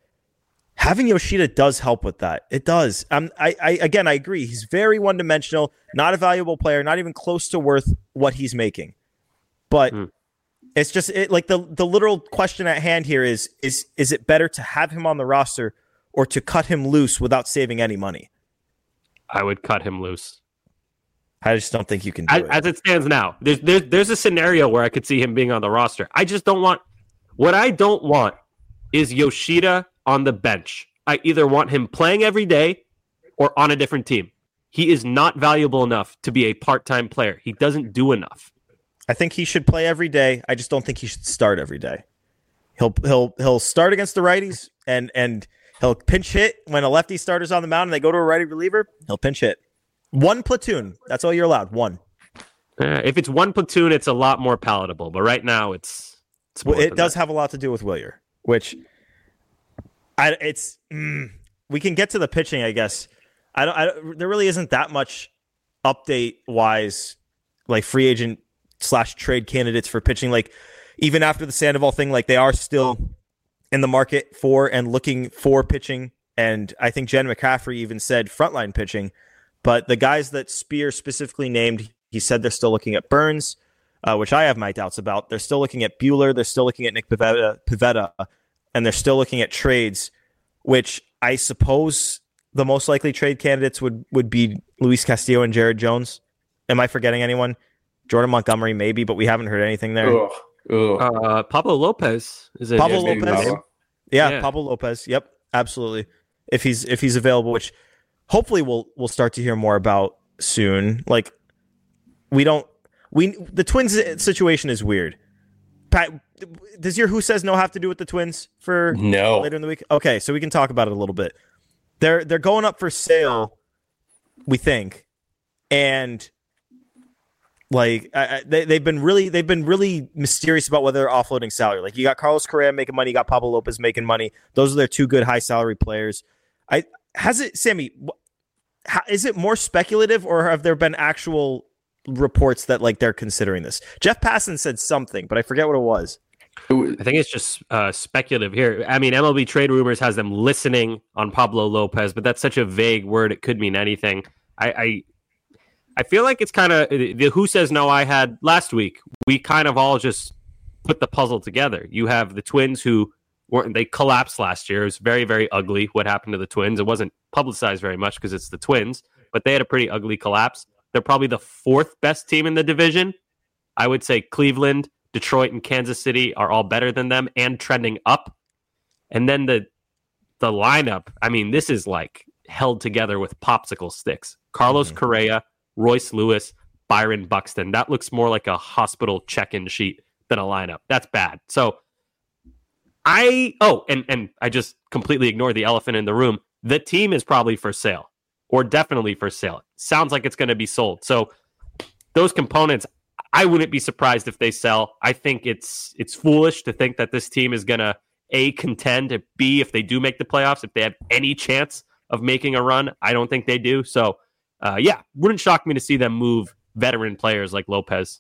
Speaker 6: Having Yoshida does help with that. It does. Um, I, I Again, I agree. He's very one-dimensional, not a valuable player, not even close to worth what he's making. But mm. it's just it, like the, the literal question at hand here is, is, is it better to have him on the roster or to cut him loose without saving any money?
Speaker 9: I would cut him loose.
Speaker 6: I just don't think you can do
Speaker 9: as,
Speaker 6: it.
Speaker 9: As it stands now, there's, there's there's a scenario where I could see him being on the roster. I just don't want... What I don't want is Yoshida on the bench. I either want him playing every day or on a different team. He is not valuable enough to be a part-time player. He doesn't do enough.
Speaker 6: I think he should play every day. I just don't think he should start every day. He'll he'll he'll start against the righties and and he'll pinch hit when a lefty starter's on the mound and they go to a righty reliever. He'll pinch hit. One platoon. That's all you're allowed. One.
Speaker 9: Uh, if it's one platoon, it's a lot more palatable. But right now, it's, it's
Speaker 6: well, it does that. have a lot to do with Willier, which I it's mm, we can get to the pitching. I guess I don't. I, there really isn't that much update wise, like free agent slash trade candidates for pitching, like even after the Sandoval thing, like they are still in the market for and looking for pitching. And I think Jen McCaffrey even said frontline pitching. But the guys that Spear specifically named, he said they're still looking at Burns, uh, which I have my doubts about. They're still looking at Buehler. They're still looking at Nick Pivetta, Pivetta, and they're still looking at trades, which I suppose the most likely trade candidates would, would be Luis Castillo and Jared Jones. Am I forgetting anyone? Jordan Montgomery, maybe, but we haven't heard anything there.
Speaker 7: Ugh. Ugh.
Speaker 9: Uh, Pablo Lopez is it?
Speaker 6: Pablo Lopez. Yeah,
Speaker 9: Yeah.
Speaker 6: Pablo Lopez. Yep, absolutely. If he's if he's available, which hopefully we'll we'll start to hear more about soon. Like we don't we the Twins situation is weird. Pat, does your Who Says No have to do with the Twins for
Speaker 7: No.
Speaker 6: later in the week? Okay, so we can talk about it a little bit. They're they're going up for sale, we think, and like I, I, they they've been really they've been really mysterious about whether they're offloading salary. Like you got Carlos Correa making money, you got Pablo Lopez making money. Those are their two good high salary players. I has it, Sammy? How, is it more speculative, or have there been actual reports that like they're considering this? Jeff Passan said something, but I forget what it was.
Speaker 9: I think it's just uh, speculative here. I mean, M L B Trade Rumors has them listening on Pablo Lopez, but that's such a vague word; it could mean anything. I I, I feel like it's kind of the Who Says No I had last week. We kind of all just put the puzzle together. You have the Twins who were they collapsed last year. It was very very ugly what happened to the Twins. It wasn't publicized very much because it's the Twins, but they had a pretty ugly collapse. They're probably the fourth best team in the division. I would say Cleveland, Detroit, and Kansas City are all better than them and trending up. And then the the lineup, I mean, this is like held together with popsicle sticks. Carlos mm-hmm. Correa, Royce Lewis, Byron Buxton. That looks more like a hospital check-in sheet than a lineup. That's bad. So I, oh, and, and I just completely ignored the elephant in the room. The team is probably for sale or definitely for sale. Sounds like it's going to be sold. So those components, I wouldn't be surprised if they sell. I think it's it's foolish to think that this team is going to, A, contend, and B, if they do make the playoffs, if they have any chance of making a run. I don't think they do. So, uh, yeah, wouldn't shock me to see them move veteran players like Lopez.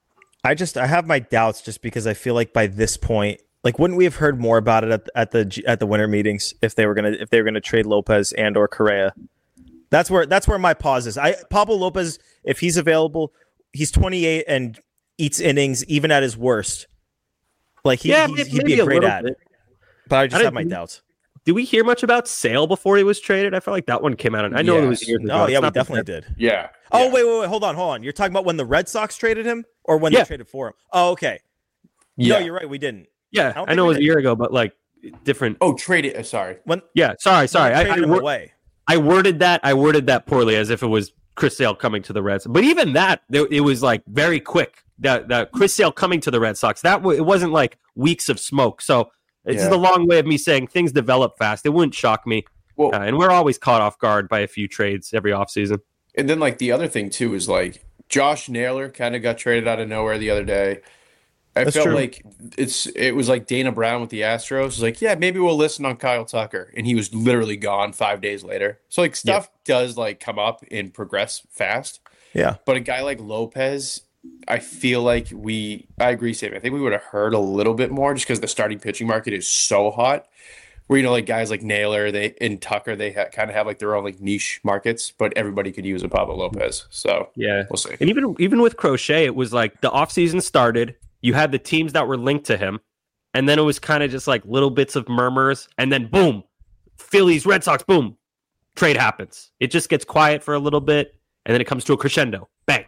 Speaker 6: I just, I have my doubts just because I feel like by this point, like, wouldn't we have heard more about it at, at the at the winter meetings if they were gonna if they were gonna trade Lopez and or Correa? That's where that's where my pause is. I Pablo Lopez, if he's available, he's twenty-eight and eats innings even at his worst. Like he,
Speaker 9: yeah,
Speaker 6: he's, he'd be a great ad. Bit. But I just I have my doubts.
Speaker 9: Did we hear much about Sale before he was traded? I felt like that one came out. And I know yes. it was years ago.
Speaker 6: Oh yeah, we definitely did.
Speaker 7: Yeah.
Speaker 6: Oh
Speaker 7: yeah.
Speaker 6: wait, wait, wait, hold on, hold on. You're talking about when the Red Sox traded him, or when
Speaker 9: yeah.
Speaker 6: they traded for him? Oh, okay.
Speaker 7: Yeah.
Speaker 6: No, you're right. We didn't.
Speaker 9: Yeah, I, I know it was a year ago, but like different.
Speaker 7: Oh, trade it. Uh, sorry.
Speaker 6: When?
Speaker 9: Yeah, sorry, sorry. I, I,
Speaker 6: I, away.
Speaker 9: I worded that. I worded that poorly, as if it was Chris Sale coming to the Reds. But even that, it was like very quick. That that Chris Sale coming to the Red Sox. That it wasn't like weeks of smoke. So it's yeah. the long way of me saying things develop fast. It wouldn't shock me. Well, uh, and we're always caught off guard by a few trades every offseason.
Speaker 7: And then like the other thing too is like Josh Naylor kind of got traded out of nowhere the other day. I That's felt true. like it's it was like Dana Brown with the Astros. It was like, yeah, maybe we'll listen on Kyle Tucker. And he was literally gone five days later. So like stuff yeah. does like come up and progress fast.
Speaker 6: Yeah.
Speaker 7: But a guy like Lopez, I feel like we I agree, Sam. I think we would have heard a little bit more just because the starting pitching market is so hot. Where, you know, like guys like Naylor they and Tucker, they ha- kind of have like their own like niche markets, but everybody could use a Pablo Lopez. So
Speaker 9: yeah,
Speaker 7: we'll see.
Speaker 9: And even even with Crochet, it was like the offseason started. You had the teams that were linked to him, and then it was kind of just like little bits of murmurs, and then boom, Phillies, Red Sox, boom, trade happens. It just gets quiet for a little bit, and then it comes to a crescendo. Bang.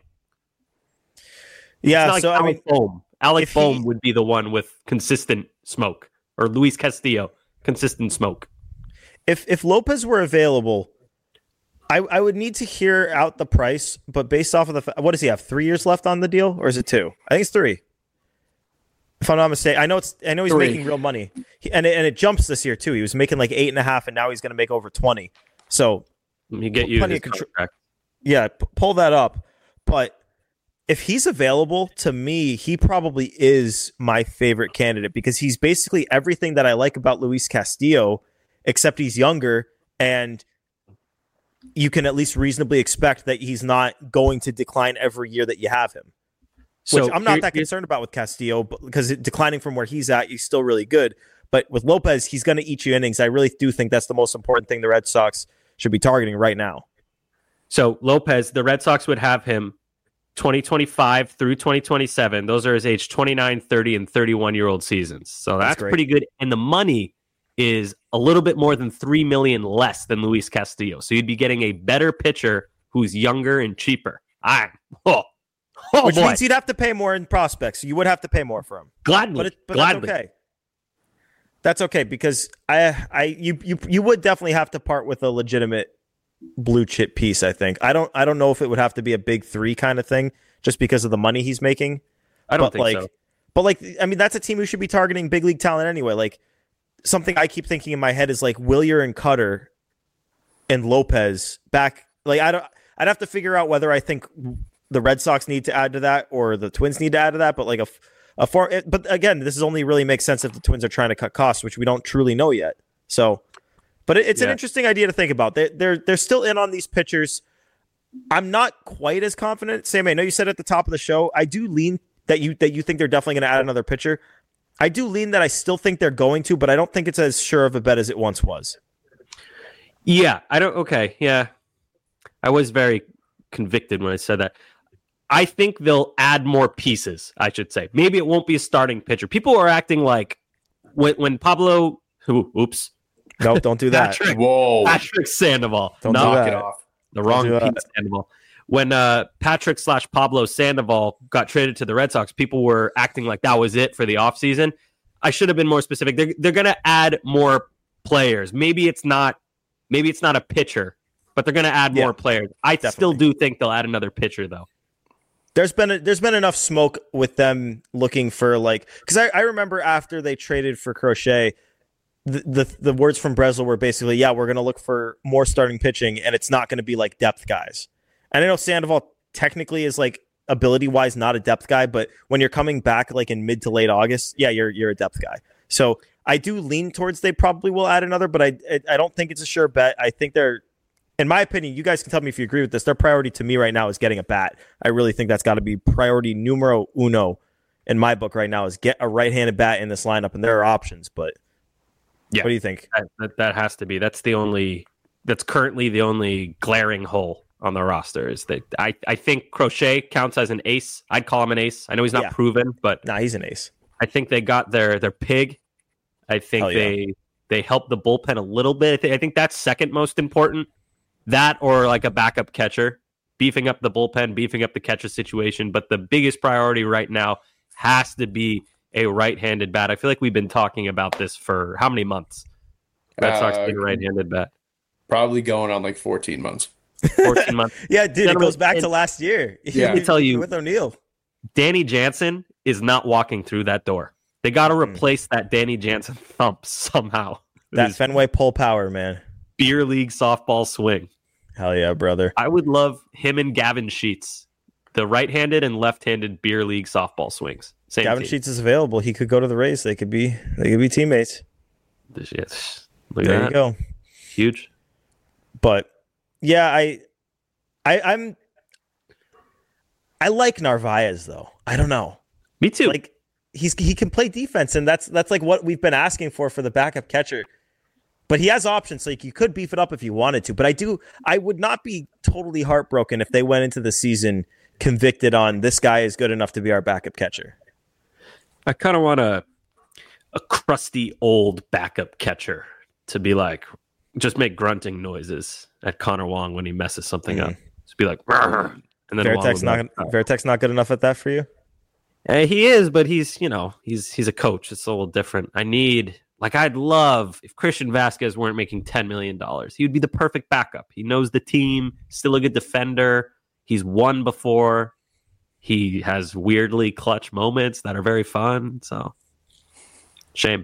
Speaker 6: Yeah,
Speaker 9: like
Speaker 6: so
Speaker 9: Alec
Speaker 6: I mean,
Speaker 9: Bohm. Alec Bohm
Speaker 6: he,
Speaker 9: would be the one with consistent smoke, or Luis Castillo, consistent smoke.
Speaker 6: If if Lopez were available, I, I would need to hear out the price, but based off of the what does he have? Three years left on the deal, or is it two? I think it's three. If I'm not mistaken, I know it's. I know he's
Speaker 7: Three.
Speaker 6: making real money, he, and it, and it jumps this year too. He was making like eight and a half, and now he's going to make over twenty. So
Speaker 9: you get you
Speaker 6: plenty
Speaker 9: his
Speaker 6: of control.
Speaker 9: contract.
Speaker 6: Yeah, p- pull that up. But if he's available, to me, he probably is my favorite candidate because he's basically everything that I like about Luis Castillo, except he's younger and you can at least reasonably expect that he's not going to decline every year that you have him. Which
Speaker 9: So
Speaker 6: I'm not
Speaker 9: here-
Speaker 6: that concerned about with Castillo, but, because it, declining from where he's at, he's still really good. But with Lopez, he's going to eat you innings. I really do think that's the most important thing the Red Sox should be targeting right now.
Speaker 9: So Lopez, the Red Sox would have him twenty twenty-five through twenty twenty-seven. Those are his age twenty-nine, thirty, and thirty-one-year-old seasons. So that's,
Speaker 6: That's great.
Speaker 9: pretty good. And the money is a little bit more than three million dollars less than Luis Castillo. So you'd be getting a better pitcher who's younger and cheaper. I'm, oh, oh
Speaker 6: Which
Speaker 9: boy.
Speaker 6: means he'd have to pay more in prospects. You would have to pay more for him.
Speaker 9: Gladly.
Speaker 6: But, it, but
Speaker 9: Gladly.
Speaker 6: that's okay. That's okay because I, I, you, you, you would definitely have to part with a legitimate blue chip piece. I think. I don't, I don't know if it would have to be a big three kind of thing, just because of the money he's making.
Speaker 9: I don't
Speaker 6: but
Speaker 9: think
Speaker 6: like,
Speaker 9: so.
Speaker 6: But like, I mean, that's a team who should be targeting big league talent anyway. Like something I keep thinking in my head is like Wilyer and Cutter and Lopez back. Like I don't, I'd have to figure out whether I think the Red Sox need to add to that or the Twins need to add to that. But like a, a four, but again, this is only really makes sense if the Twins are trying to cut costs, which we don't truly know yet. So, but it, it's an
Speaker 9: Yeah.
Speaker 6: interesting idea to think about. They, they're they're still in on these pitchers. I'm not quite as confident. Sam, I know you said at the top of the show, I do lean that you that you think they're definitely going to add another pitcher. I do lean that I still think they're going to, but I don't think it's as sure of a bet as it once was.
Speaker 9: Yeah, I don't. Okay, yeah, I was very convicted when I said that. I think they'll add more pieces. I should say maybe it won't be a starting pitcher. People are acting like when when Pablo, ooh, oops,
Speaker 6: No, don't do that.
Speaker 9: Patrick,
Speaker 7: Whoa.
Speaker 9: Patrick Sandoval,
Speaker 6: Don't
Speaker 9: no,
Speaker 6: do
Speaker 7: Knock
Speaker 6: that.
Speaker 7: it off.
Speaker 9: the wrong
Speaker 6: do that.
Speaker 9: Pete Sandoval. When uh, Patrick slash Pablo Sandoval got traded to the Red Sox, people were acting like that was it for the offseason. I should have been more specific. They're they're going to add more players. Maybe it's not maybe it's not a pitcher, but they're going to add
Speaker 6: Yeah,
Speaker 9: more players. I
Speaker 6: definitely.
Speaker 9: still do think they'll add another pitcher though.
Speaker 6: There's been a, there's been enough smoke with them looking for like because I, I remember after they traded for Crochet, the, the the words from Breslow were basically, yeah, we're going to look for more starting pitching, and it's not going to be like depth guys. And I know Sandoval technically is like ability wise not a depth guy, but when you're coming back like in mid to late August, yeah, you're you're a depth guy. So I do lean towards they probably will add another, but I I, I don't think it's a sure bet. I think they're, in my opinion, you guys can tell me if you agree with this. Their priority to me right now is getting a bat. I really think that's got to be priority numero uno in my book right now is get a right-handed bat in this lineup, and there are options. But
Speaker 9: Yeah.
Speaker 6: what do you think?
Speaker 9: That, that, that has to be. That's the only. That's currently the only glaring hole on the roster. Is that I, I think Crochet counts as an ace. I'd call him an ace. I know he's not
Speaker 6: Yeah.
Speaker 9: proven, but
Speaker 6: Nah, he's an ace.
Speaker 9: I think they got their their pig. I think
Speaker 6: Hell yeah.
Speaker 9: they they helped the bullpen a little bit. I, th- I think that's second most important. That or like a backup catcher, beefing up the bullpen, beefing up the catcher situation. But the biggest priority right now has to be a right-handed bat. I feel like we've been talking about this for how many months? Red Sox
Speaker 7: Uh,
Speaker 9: being a right-handed bat.
Speaker 7: Probably going on like fourteen months.
Speaker 9: fourteen months.
Speaker 6: Yeah, dude, it
Speaker 9: Gentlemen,
Speaker 6: goes back
Speaker 9: and-
Speaker 6: to last year.
Speaker 7: Yeah.
Speaker 9: Let me tell you-
Speaker 6: with O'Neill.
Speaker 9: Danny Jansen is not walking through that door. They got to
Speaker 6: Mm.
Speaker 9: replace that Danny Jansen thump somehow.
Speaker 6: That
Speaker 9: His
Speaker 6: Fenway pull power, man.
Speaker 9: beer league softball swing.
Speaker 6: Hell yeah, brother.
Speaker 9: I would love him and Gavin Sheets, the right-handed and left-handed beer league softball swings. Same
Speaker 6: Gavin
Speaker 9: team.
Speaker 6: Sheets is available. He could go to the Rays. They could be they could be teammates.
Speaker 9: This- yes. Look
Speaker 6: There
Speaker 9: at
Speaker 6: you
Speaker 9: that.
Speaker 6: go.
Speaker 9: Huge.
Speaker 6: But yeah, I, I, I'm, I like Narvaez though. I don't know.
Speaker 9: Me too.
Speaker 6: Like he's he can play defense, and that's that's like what we've been asking for for the backup catcher. But he has options, so you could beef it up if you wanted to. But I do, I would not be totally heartbroken if they went into the season convicted on this guy is good enough to be our backup catcher.
Speaker 9: I kind of want a a crusty old backup catcher to be like, just make grunting noises at Connor Wong when he messes something up. Just be like, "Rrr," and then Wong
Speaker 6: Veritek's
Speaker 9: would be
Speaker 6: not
Speaker 9: like,
Speaker 6: Veritek's not good enough at that for you.
Speaker 9: Uh, he is, but he's, you know, he's he's a coach. It's a little different. I need, like, I'd love if Christian Vasquez weren't making ten million dollars. He would be the perfect backup. He knows the team, still a good defender. He's won before. He has weirdly clutch moments that are very fun. So, shame.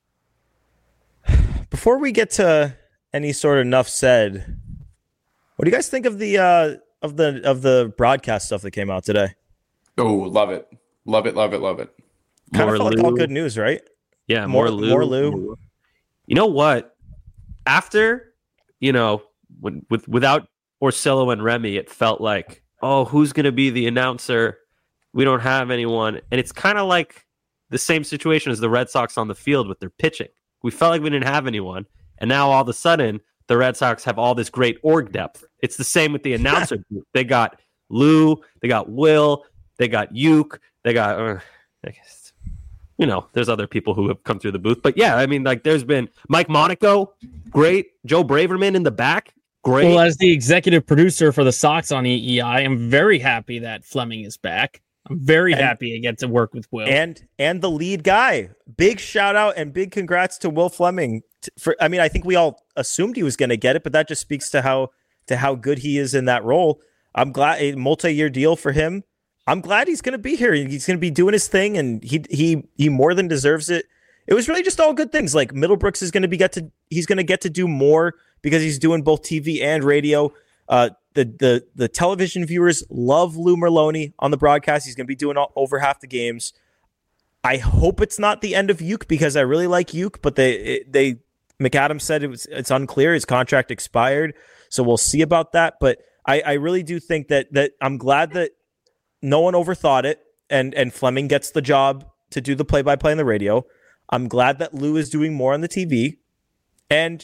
Speaker 6: Before we get to any sort of enough said, what do you guys think of the uh, of the of the broadcast stuff that came out today?
Speaker 7: Oh, love it. Love it, love it, love it.
Speaker 6: Kind
Speaker 9: More
Speaker 6: of felt like all
Speaker 9: Lou.
Speaker 6: good news, right?
Speaker 9: Yeah,
Speaker 6: More-
Speaker 9: more, Lou.
Speaker 6: more Lou.
Speaker 9: You know what? After, you know, when, with without Orsillo and Remy, it felt like, oh, who's going to be the announcer? We don't have anyone. And it's kind of like the same situation as the Red Sox on the field with their pitching. We felt like we didn't have anyone. And now all of a sudden, the Red Sox have all this great org depth. It's the same with the announcer group. They got Lou, they got Will, they got Uke, they got, uh, I guess, you know, there's other people who have come through the booth. But yeah, I mean, like there's been Mike Monaco, great. Joe Braverman in the back, great.
Speaker 11: Well, as the executive producer for the Sox on E E I, I'm very happy that Fleming is back. I'm very and, happy I get to work with Will.
Speaker 6: And and the lead guy. Big shout out and big congrats to Will Fleming. For I mean, I think we all assumed he was going to get it, but that just speaks to how to how good he is in that role. I'm glad a multi-year deal for him. I'm glad he's going to be here. He's going to be doing his thing, and he he he more than deserves it. It was really just all good things. Like Middlebrooks is going to be get to he's going to get to do more because he's doing both T V and radio. Uh, the the the television viewers love Lou Merloni on the broadcast. He's going to be doing all, over half the games. I hope it's not the end of Uke because I really like Uke, but they they McAdams said it was it's unclear. His contract expired, so we'll see about that. But I, I really do think that that I'm glad that no one overthought it, and and Fleming gets the job to do the play-by-play on the radio. I'm glad that Lou is doing more on the T V, and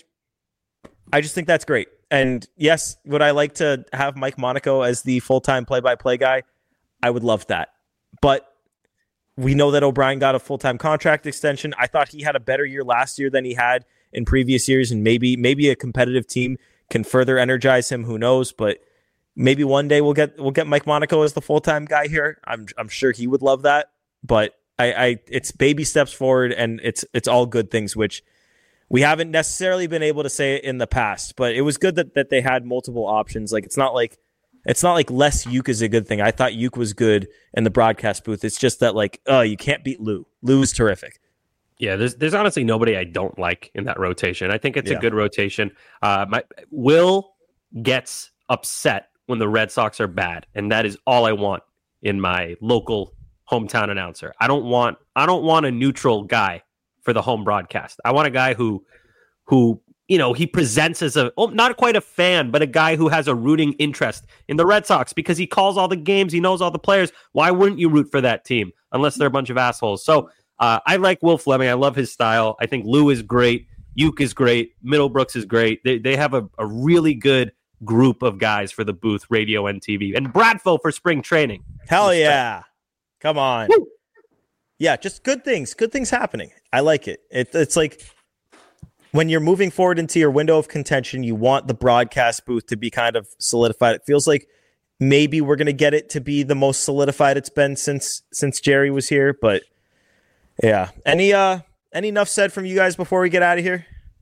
Speaker 6: I just think that's great. And yes, would I like to have Mike Monaco as the full-time play-by-play guy? I would love that. But we know that O'Brien got a full-time contract extension. I thought he had a better year last year than he had in previous years, and maybe maybe a competitive team can further energize him. Who knows? But maybe one day we'll get we'll get Mike Monaco as the full-time guy here. I'm I'm sure he would love that. But I, I it's baby steps forward, and it's it's all good things, which we haven't necessarily been able to say it in the past. But it was good that, that they had multiple options. Like it's not like it's not like less Uke is a good thing. I thought Uke was good in the broadcast booth. It's just that like, oh, you can't beat Lou. Lou's terrific.
Speaker 9: Yeah, there's there's honestly nobody I don't like in that rotation. I think it's
Speaker 6: Yeah.
Speaker 9: a good rotation. Uh, my Will gets upset when the Red Sox are bad, and that is all I want in my local hometown announcer. I don't want I don't want a neutral guy for the home broadcast. I want a guy who who you know he presents as a oh, not quite a fan, but a guy who has a rooting interest in the Red Sox because he calls all the games, he knows all the players. Why wouldn't you root for that team unless they're a bunch of assholes? So uh, I like Will Fleming. I love his style. I think Lou is great. Uke is great. Middlebrooks is great. They they have a, a really good group of guys for the booth, radio, and T V. And Bradfo for spring training.
Speaker 6: Hell yeah. Come on.
Speaker 9: Woo!
Speaker 6: Yeah, just good things. Good things happening. I like it. it. It's like when you're moving forward into your window of contention, you want the broadcast booth to be kind of solidified. It feels like maybe we're going to get it to be the most solidified it's been since since Jerry was here. But yeah. Any uh any enough said from you guys before we get out of here?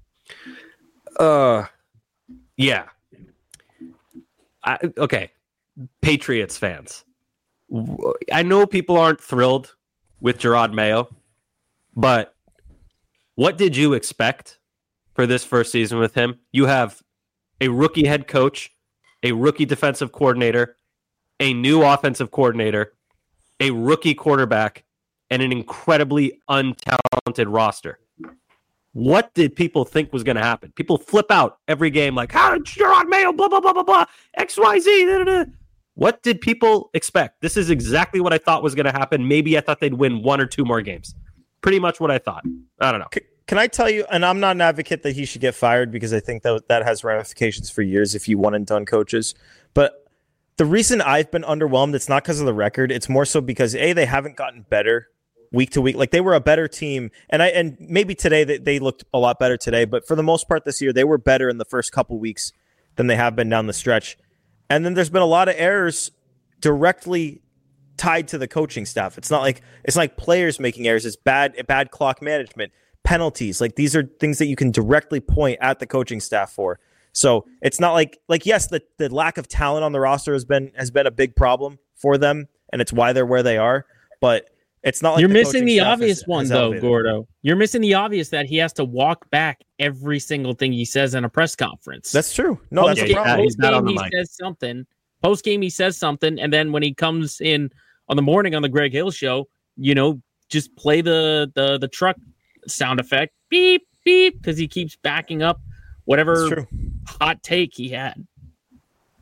Speaker 9: Uh, yeah. I, okay. Patriots fans. I know people aren't thrilled with Gerard Mayo, but what did you expect for this first season with him? You have a rookie head coach, a rookie defensive coordinator, a new offensive coordinator, a rookie quarterback, and an incredibly untalented roster. What did people think was going to happen? People flip out every game like, how did Gerard Mayo, blah, blah, blah, blah, blah, X, Y, Z, da, da, da. What did people expect? This is exactly what I thought was going to happen. Maybe I thought they'd win one or two more games. Pretty much what I thought. I don't know.
Speaker 6: C- Can I tell you, and I'm not an advocate that he should get fired because I think that that has ramifications for years if you one and done coaches. But the reason I've been underwhelmed, it's not because of the record. It's more so because, A, they haven't gotten better week to week. Like they were a better team. And I and maybe today they, they looked a lot better today. But for the most part this year, they were better in the first couple weeks than they have been down the stretch. And then there's been a lot of errors directly tied to the coaching staff. It's not like it's like players making errors. It's bad, bad clock management, penalties. Like these are things that you can directly point at the coaching staff for. So it's not like like yes, the, the lack of talent on the roster has been has been a big problem for them, and it's why they're where they are. But it's not like
Speaker 11: you're
Speaker 6: the
Speaker 11: missing the
Speaker 6: staff
Speaker 11: obvious
Speaker 6: is,
Speaker 11: one
Speaker 6: is
Speaker 11: though,
Speaker 6: elevated.
Speaker 11: Gordo. You're missing the obvious that he has to walk back every single thing he says in a press conference.
Speaker 6: That's true. No, that's
Speaker 11: Post-
Speaker 6: the problem.
Speaker 9: He's not on
Speaker 11: Post-game
Speaker 9: the
Speaker 11: he
Speaker 9: mic.
Speaker 11: says something. Post game he says something, and then when he comes in on the morning on the Greg Hill show, you know, just play the the the truck sound effect, beep beep, because he keeps backing up whatever
Speaker 6: That's true.
Speaker 11: hot take he had.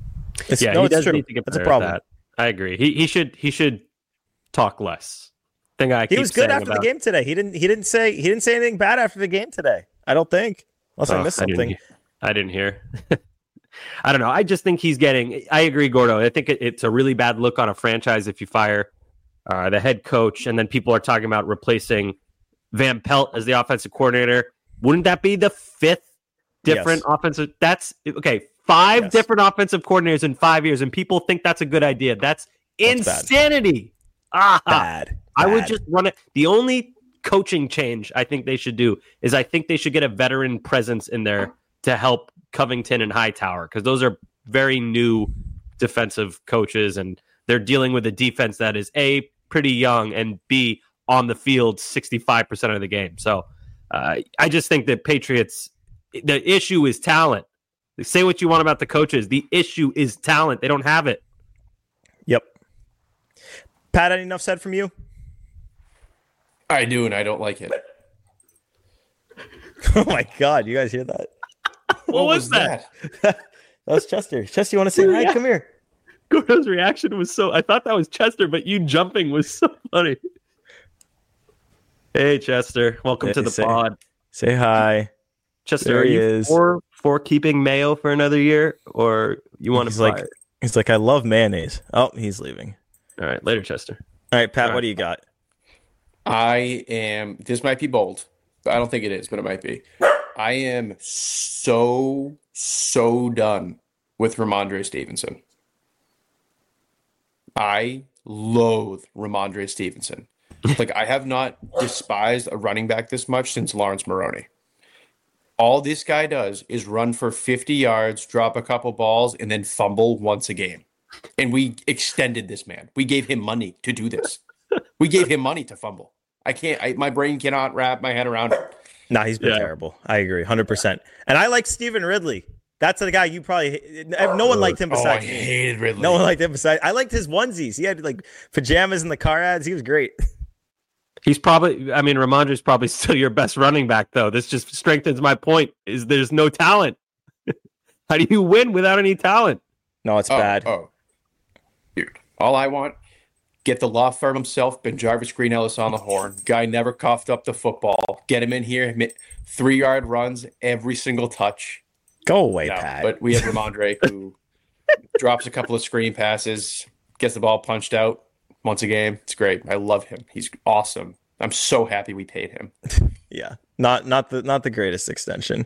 Speaker 6: It's,
Speaker 9: yeah,
Speaker 6: no,
Speaker 9: he
Speaker 6: it's
Speaker 9: does
Speaker 6: true.
Speaker 9: need to get
Speaker 6: That's a
Speaker 9: better at
Speaker 6: problem.
Speaker 9: that. I agree. He he should he should talk less. Thing I
Speaker 6: He
Speaker 9: keep
Speaker 6: was good
Speaker 9: saying
Speaker 6: after
Speaker 9: about,
Speaker 6: the game today. He didn't. He didn't say. He didn't say anything bad after the game today. I don't think, unless
Speaker 9: Oh,
Speaker 6: I missed
Speaker 9: I didn't
Speaker 6: something.
Speaker 9: hear- I didn't hear. I don't know. I just think he's getting. I agree, Gordo. I think it, it's a really bad look on a franchise if you fire uh, the head coach, and then people are talking about replacing Van Pelt as the offensive coordinator. Wouldn't that be the fifth different
Speaker 6: Yes.
Speaker 9: offensive? That's okay. Five
Speaker 6: Yes.
Speaker 9: different offensive coordinators in five years, and people think that's a good idea. That's,
Speaker 6: That's bad.
Speaker 9: insanity. Ah,
Speaker 6: Bad.
Speaker 9: I would
Speaker 6: Bad.
Speaker 9: just run it. The only coaching change I think they should do is I think they should get a veteran presence in there to help Covington and Hightower, because those are very new defensive coaches, and they're dealing with a defense that is A, pretty young, and B, on the field sixty-five percent of the game. So uh, I just think that Patriots, the issue is talent. Say what you want about the coaches. The issue is talent. They don't have it.
Speaker 6: Yep. Pat, any enough said from you?
Speaker 7: I do, and I don't like it.
Speaker 6: Oh my God, you guys hear that?
Speaker 9: What, was that?
Speaker 6: That was Chester. Chester, you want to say hi?
Speaker 9: Yeah.
Speaker 6: Come here.
Speaker 9: Gordo's reaction was so. I thought that was Chester, but you jumping was so funny. Hey, Chester. Welcome
Speaker 6: Yeah,
Speaker 9: to the
Speaker 6: say-
Speaker 9: pod.
Speaker 6: Say hi.
Speaker 9: Chester,
Speaker 6: There
Speaker 9: are
Speaker 6: he
Speaker 9: you
Speaker 6: is.
Speaker 9: for, for keeping Mayo for another year, or you want to
Speaker 6: He's
Speaker 9: fire?
Speaker 6: like, he's like, I love mayonnaise. Oh, he's leaving.
Speaker 9: All right, later, Chester.
Speaker 6: All right, Pat,
Speaker 9: All
Speaker 6: what
Speaker 9: right.
Speaker 6: do you got?
Speaker 7: I am. This might be bold. I don't think it is, but it might be. I am so so done with Ramondre Stevenson. I loathe Ramondre Stevenson. Like, I have not despised a running back this much since Lawrence Maroney. All this guy does is run for fifty yards, drop a couple balls, and then fumble once a game. And we extended this man. We gave him money to do this. We gave him money to fumble. I can't, I, my brain cannot wrap my head around it.
Speaker 6: Nah, he's been
Speaker 9: Yeah.
Speaker 6: terrible. I agree, one hundred percent. And I like Stephen Ridley. That's the guy you probably. No one liked him
Speaker 7: Oh, I
Speaker 6: besides me.
Speaker 7: hated Ridley.
Speaker 6: No one liked him besides. I liked his onesies. He had like pajamas in the car ads. He was great.
Speaker 9: He's probably. I mean, Ramondre's probably still your best running back, though. This just strengthens my point: is there's no talent. How do you win without any talent?
Speaker 6: No, it's
Speaker 7: Oh,
Speaker 6: bad.
Speaker 7: Oh, dude. All I want, get the law firm himself, Ben Jarvis Green Ellis on the horn. Guy never coughed up the football. Get him in here. Three yard runs every single touch.
Speaker 6: Go away,
Speaker 7: No,
Speaker 6: Pat.
Speaker 7: but we have Ramondre who drops a couple of screen passes, gets the ball punched out once a game. It's great. I love him. He's awesome. I'm so happy we paid him.
Speaker 6: Yeah, not not the not the greatest extension.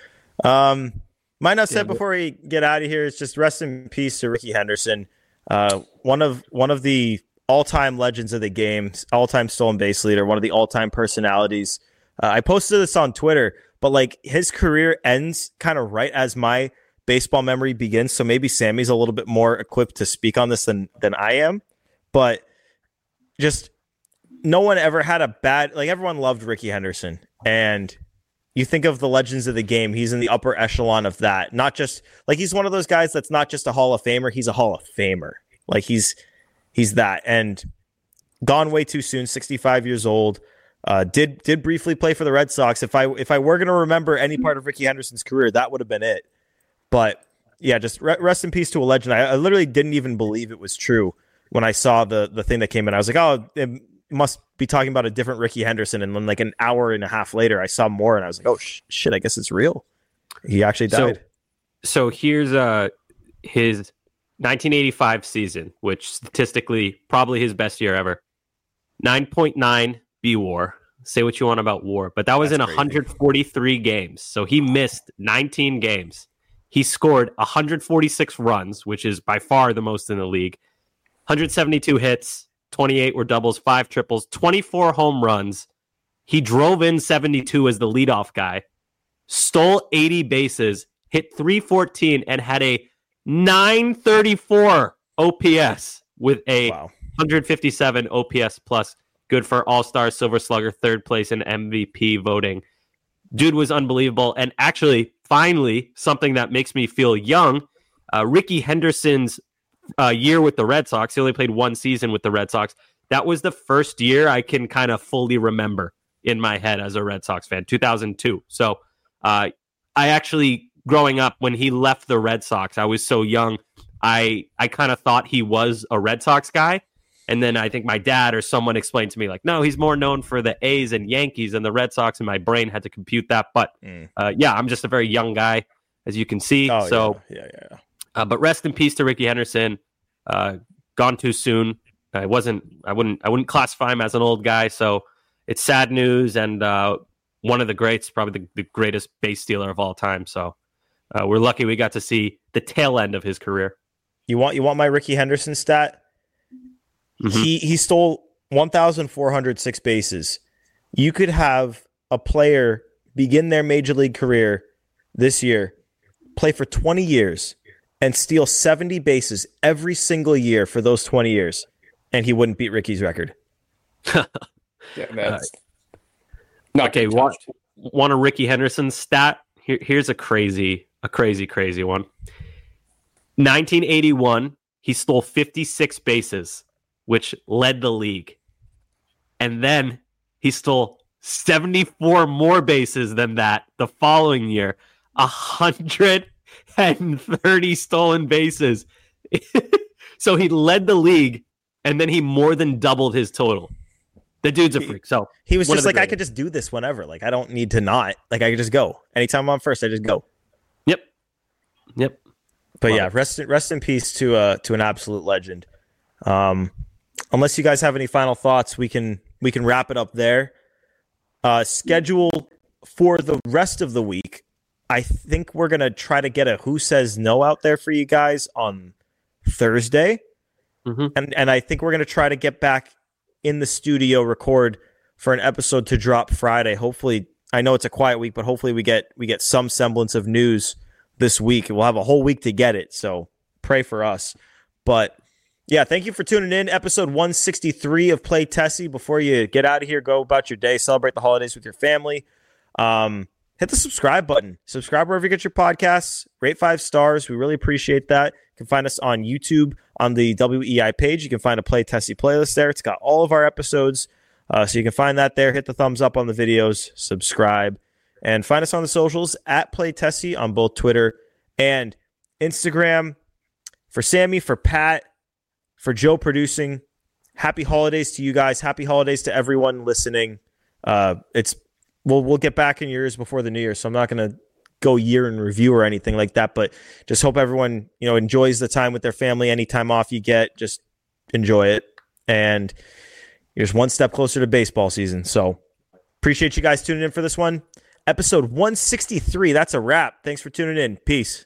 Speaker 6: Um, my enough said
Speaker 9: but-
Speaker 6: before we get out of here is just rest in peace to Ricky Henderson, uh, one of one of the all time legends of the game, all time stolen base leader, one of the all time personalities. Uh, I posted this on Twitter, but like his career ends kind of right as my baseball memory begins. So maybe Sammy's a little bit more equipped to speak on this than than I am, but just. No one ever had a bad, like everyone loved Ricky Henderson, and you think of the legends of the game, he's in the upper echelon of that. Not just like he's one of those guys that's not just a Hall of Famer, he's a Hall of Famer. Like he's he's that, and gone way too soon, sixty-five years old. Uh, did did briefly play for the Red Sox. If I if I were going to remember any part of Ricky Henderson's career, that would have been it. But yeah, just re- rest in peace to a legend. I, I literally didn't even believe it was true when I saw the the thing that came in. I was like, oh, it must be talking about a different Ricky Henderson. And then like an hour and a half later, I saw more and I was like, oh sh- shit, I guess it's real. He actually died.
Speaker 9: So, so here's uh his nineteen eighty-five season, which statistically probably his best year ever. nine point nine B W A R. Say what you want about W A R, but that was
Speaker 6: That's
Speaker 9: in
Speaker 6: crazy.
Speaker 9: one hundred forty-three games. So he missed nineteen games. He scored one hundred forty-six runs, which is by far the most in the league. one hundred seventy-two hits, twenty-eight were doubles, five triples, twenty-four home runs. He drove in seventy-two as the leadoff guy, stole eighty bases, hit three fourteen, and had a nine thirty-four O P S with a
Speaker 6: Wow.
Speaker 9: one hundred fifty-seven O P S plus. Good for All-Star, Silver Slugger, third place in M V P voting. Dude was unbelievable. And actually, finally, something that makes me feel young, uh, Ricky Henderson's uh, year with the Red Sox, he only played one season with the Red Sox. That was the first year I can kind of fully remember in my head as a Red Sox fan, two thousand two. So uh, I actually, growing up, when he left the Red Sox, I was so young. I I kind of thought he was a Red Sox guy. And then I think my dad or someone explained to me, like, no, he's more known for the A's and Yankees and the Red Sox, and my brain had to compute that. But, mm. uh, yeah, I'm just a very young guy, as you can see.
Speaker 6: Oh,
Speaker 9: so,
Speaker 6: yeah, yeah, yeah.
Speaker 9: Uh, but rest in peace to Ricky Henderson. Uh, gone too soon. I wasn't. I wouldn't. I wouldn't classify him as an old guy. So it's sad news, and uh, one of the greats, probably the, the greatest base stealer of all time. So uh, we're lucky we got to see the tail end of his career.
Speaker 6: You want you want my Ricky Henderson stat? Mm-hmm. He he stole one thousand four hundred six bases. You could have a player begin their major league career this year, play for twenty years, and steal seventy bases every single year for those twenty years, and he wouldn't beat Ricky's record.
Speaker 7: yeah, that's
Speaker 9: uh, not okay. Want, want a Ricky Henderson stat? Here, here's a crazy, a crazy, crazy one. nineteen eighty-one, he stole fifty-six bases, which led the league. And then he stole seventy-four more bases than that the following year. one hundred thirty stolen bases. So he led the league, and then he more than doubled his total. The dude's a freak. So
Speaker 6: he was just like, I could just do this whenever. Like, I don't need to not. Like, I could just go. Anytime I'm first, I just go.
Speaker 9: Yep. Yep.
Speaker 6: But Love yeah, it. rest in, rest in peace to uh to an absolute legend. Um, unless you guys have any final thoughts, we can we can wrap it up there. Uh, schedule for the rest of the week. I think we're gonna try to get a Who Says No out there for you guys on Thursday, mm-hmm. and and I think we're gonna try to get back in the studio, record for an episode to drop Friday. Hopefully, I know it's a quiet week, but hopefully we get we get some semblance of news this week. We'll have a whole week to get it, so pray for us. But yeah, thank you for tuning in. Episode one sixty-three of Play Tessie. Before you get out of here, go about your day, celebrate the holidays with your family. Um, hit the subscribe button. Subscribe wherever you get your podcasts. Rate five stars. We really appreciate that. You can find us on YouTube on the W E I page. You can find a Play Tessie playlist there. It's got all of our episodes, uh, so you can find that there. Hit the thumbs up on the videos. Subscribe. And find us on the socials at Play Tessie on both Twitter and Instagram. For Sammy, for Pat, for Joe producing, happy holidays to you guys. Happy holidays to everyone listening. Uh, it's we'll we'll get back in yours before the new year, so I'm not going to go year in review or anything like that. But just hope everyone you know enjoys the time with their family. Any time off you get, just enjoy it. And you're just one step closer to baseball season. So appreciate you guys tuning in for this one. Episode one sixty-three. That's a wrap. Thanks for tuning in. Peace.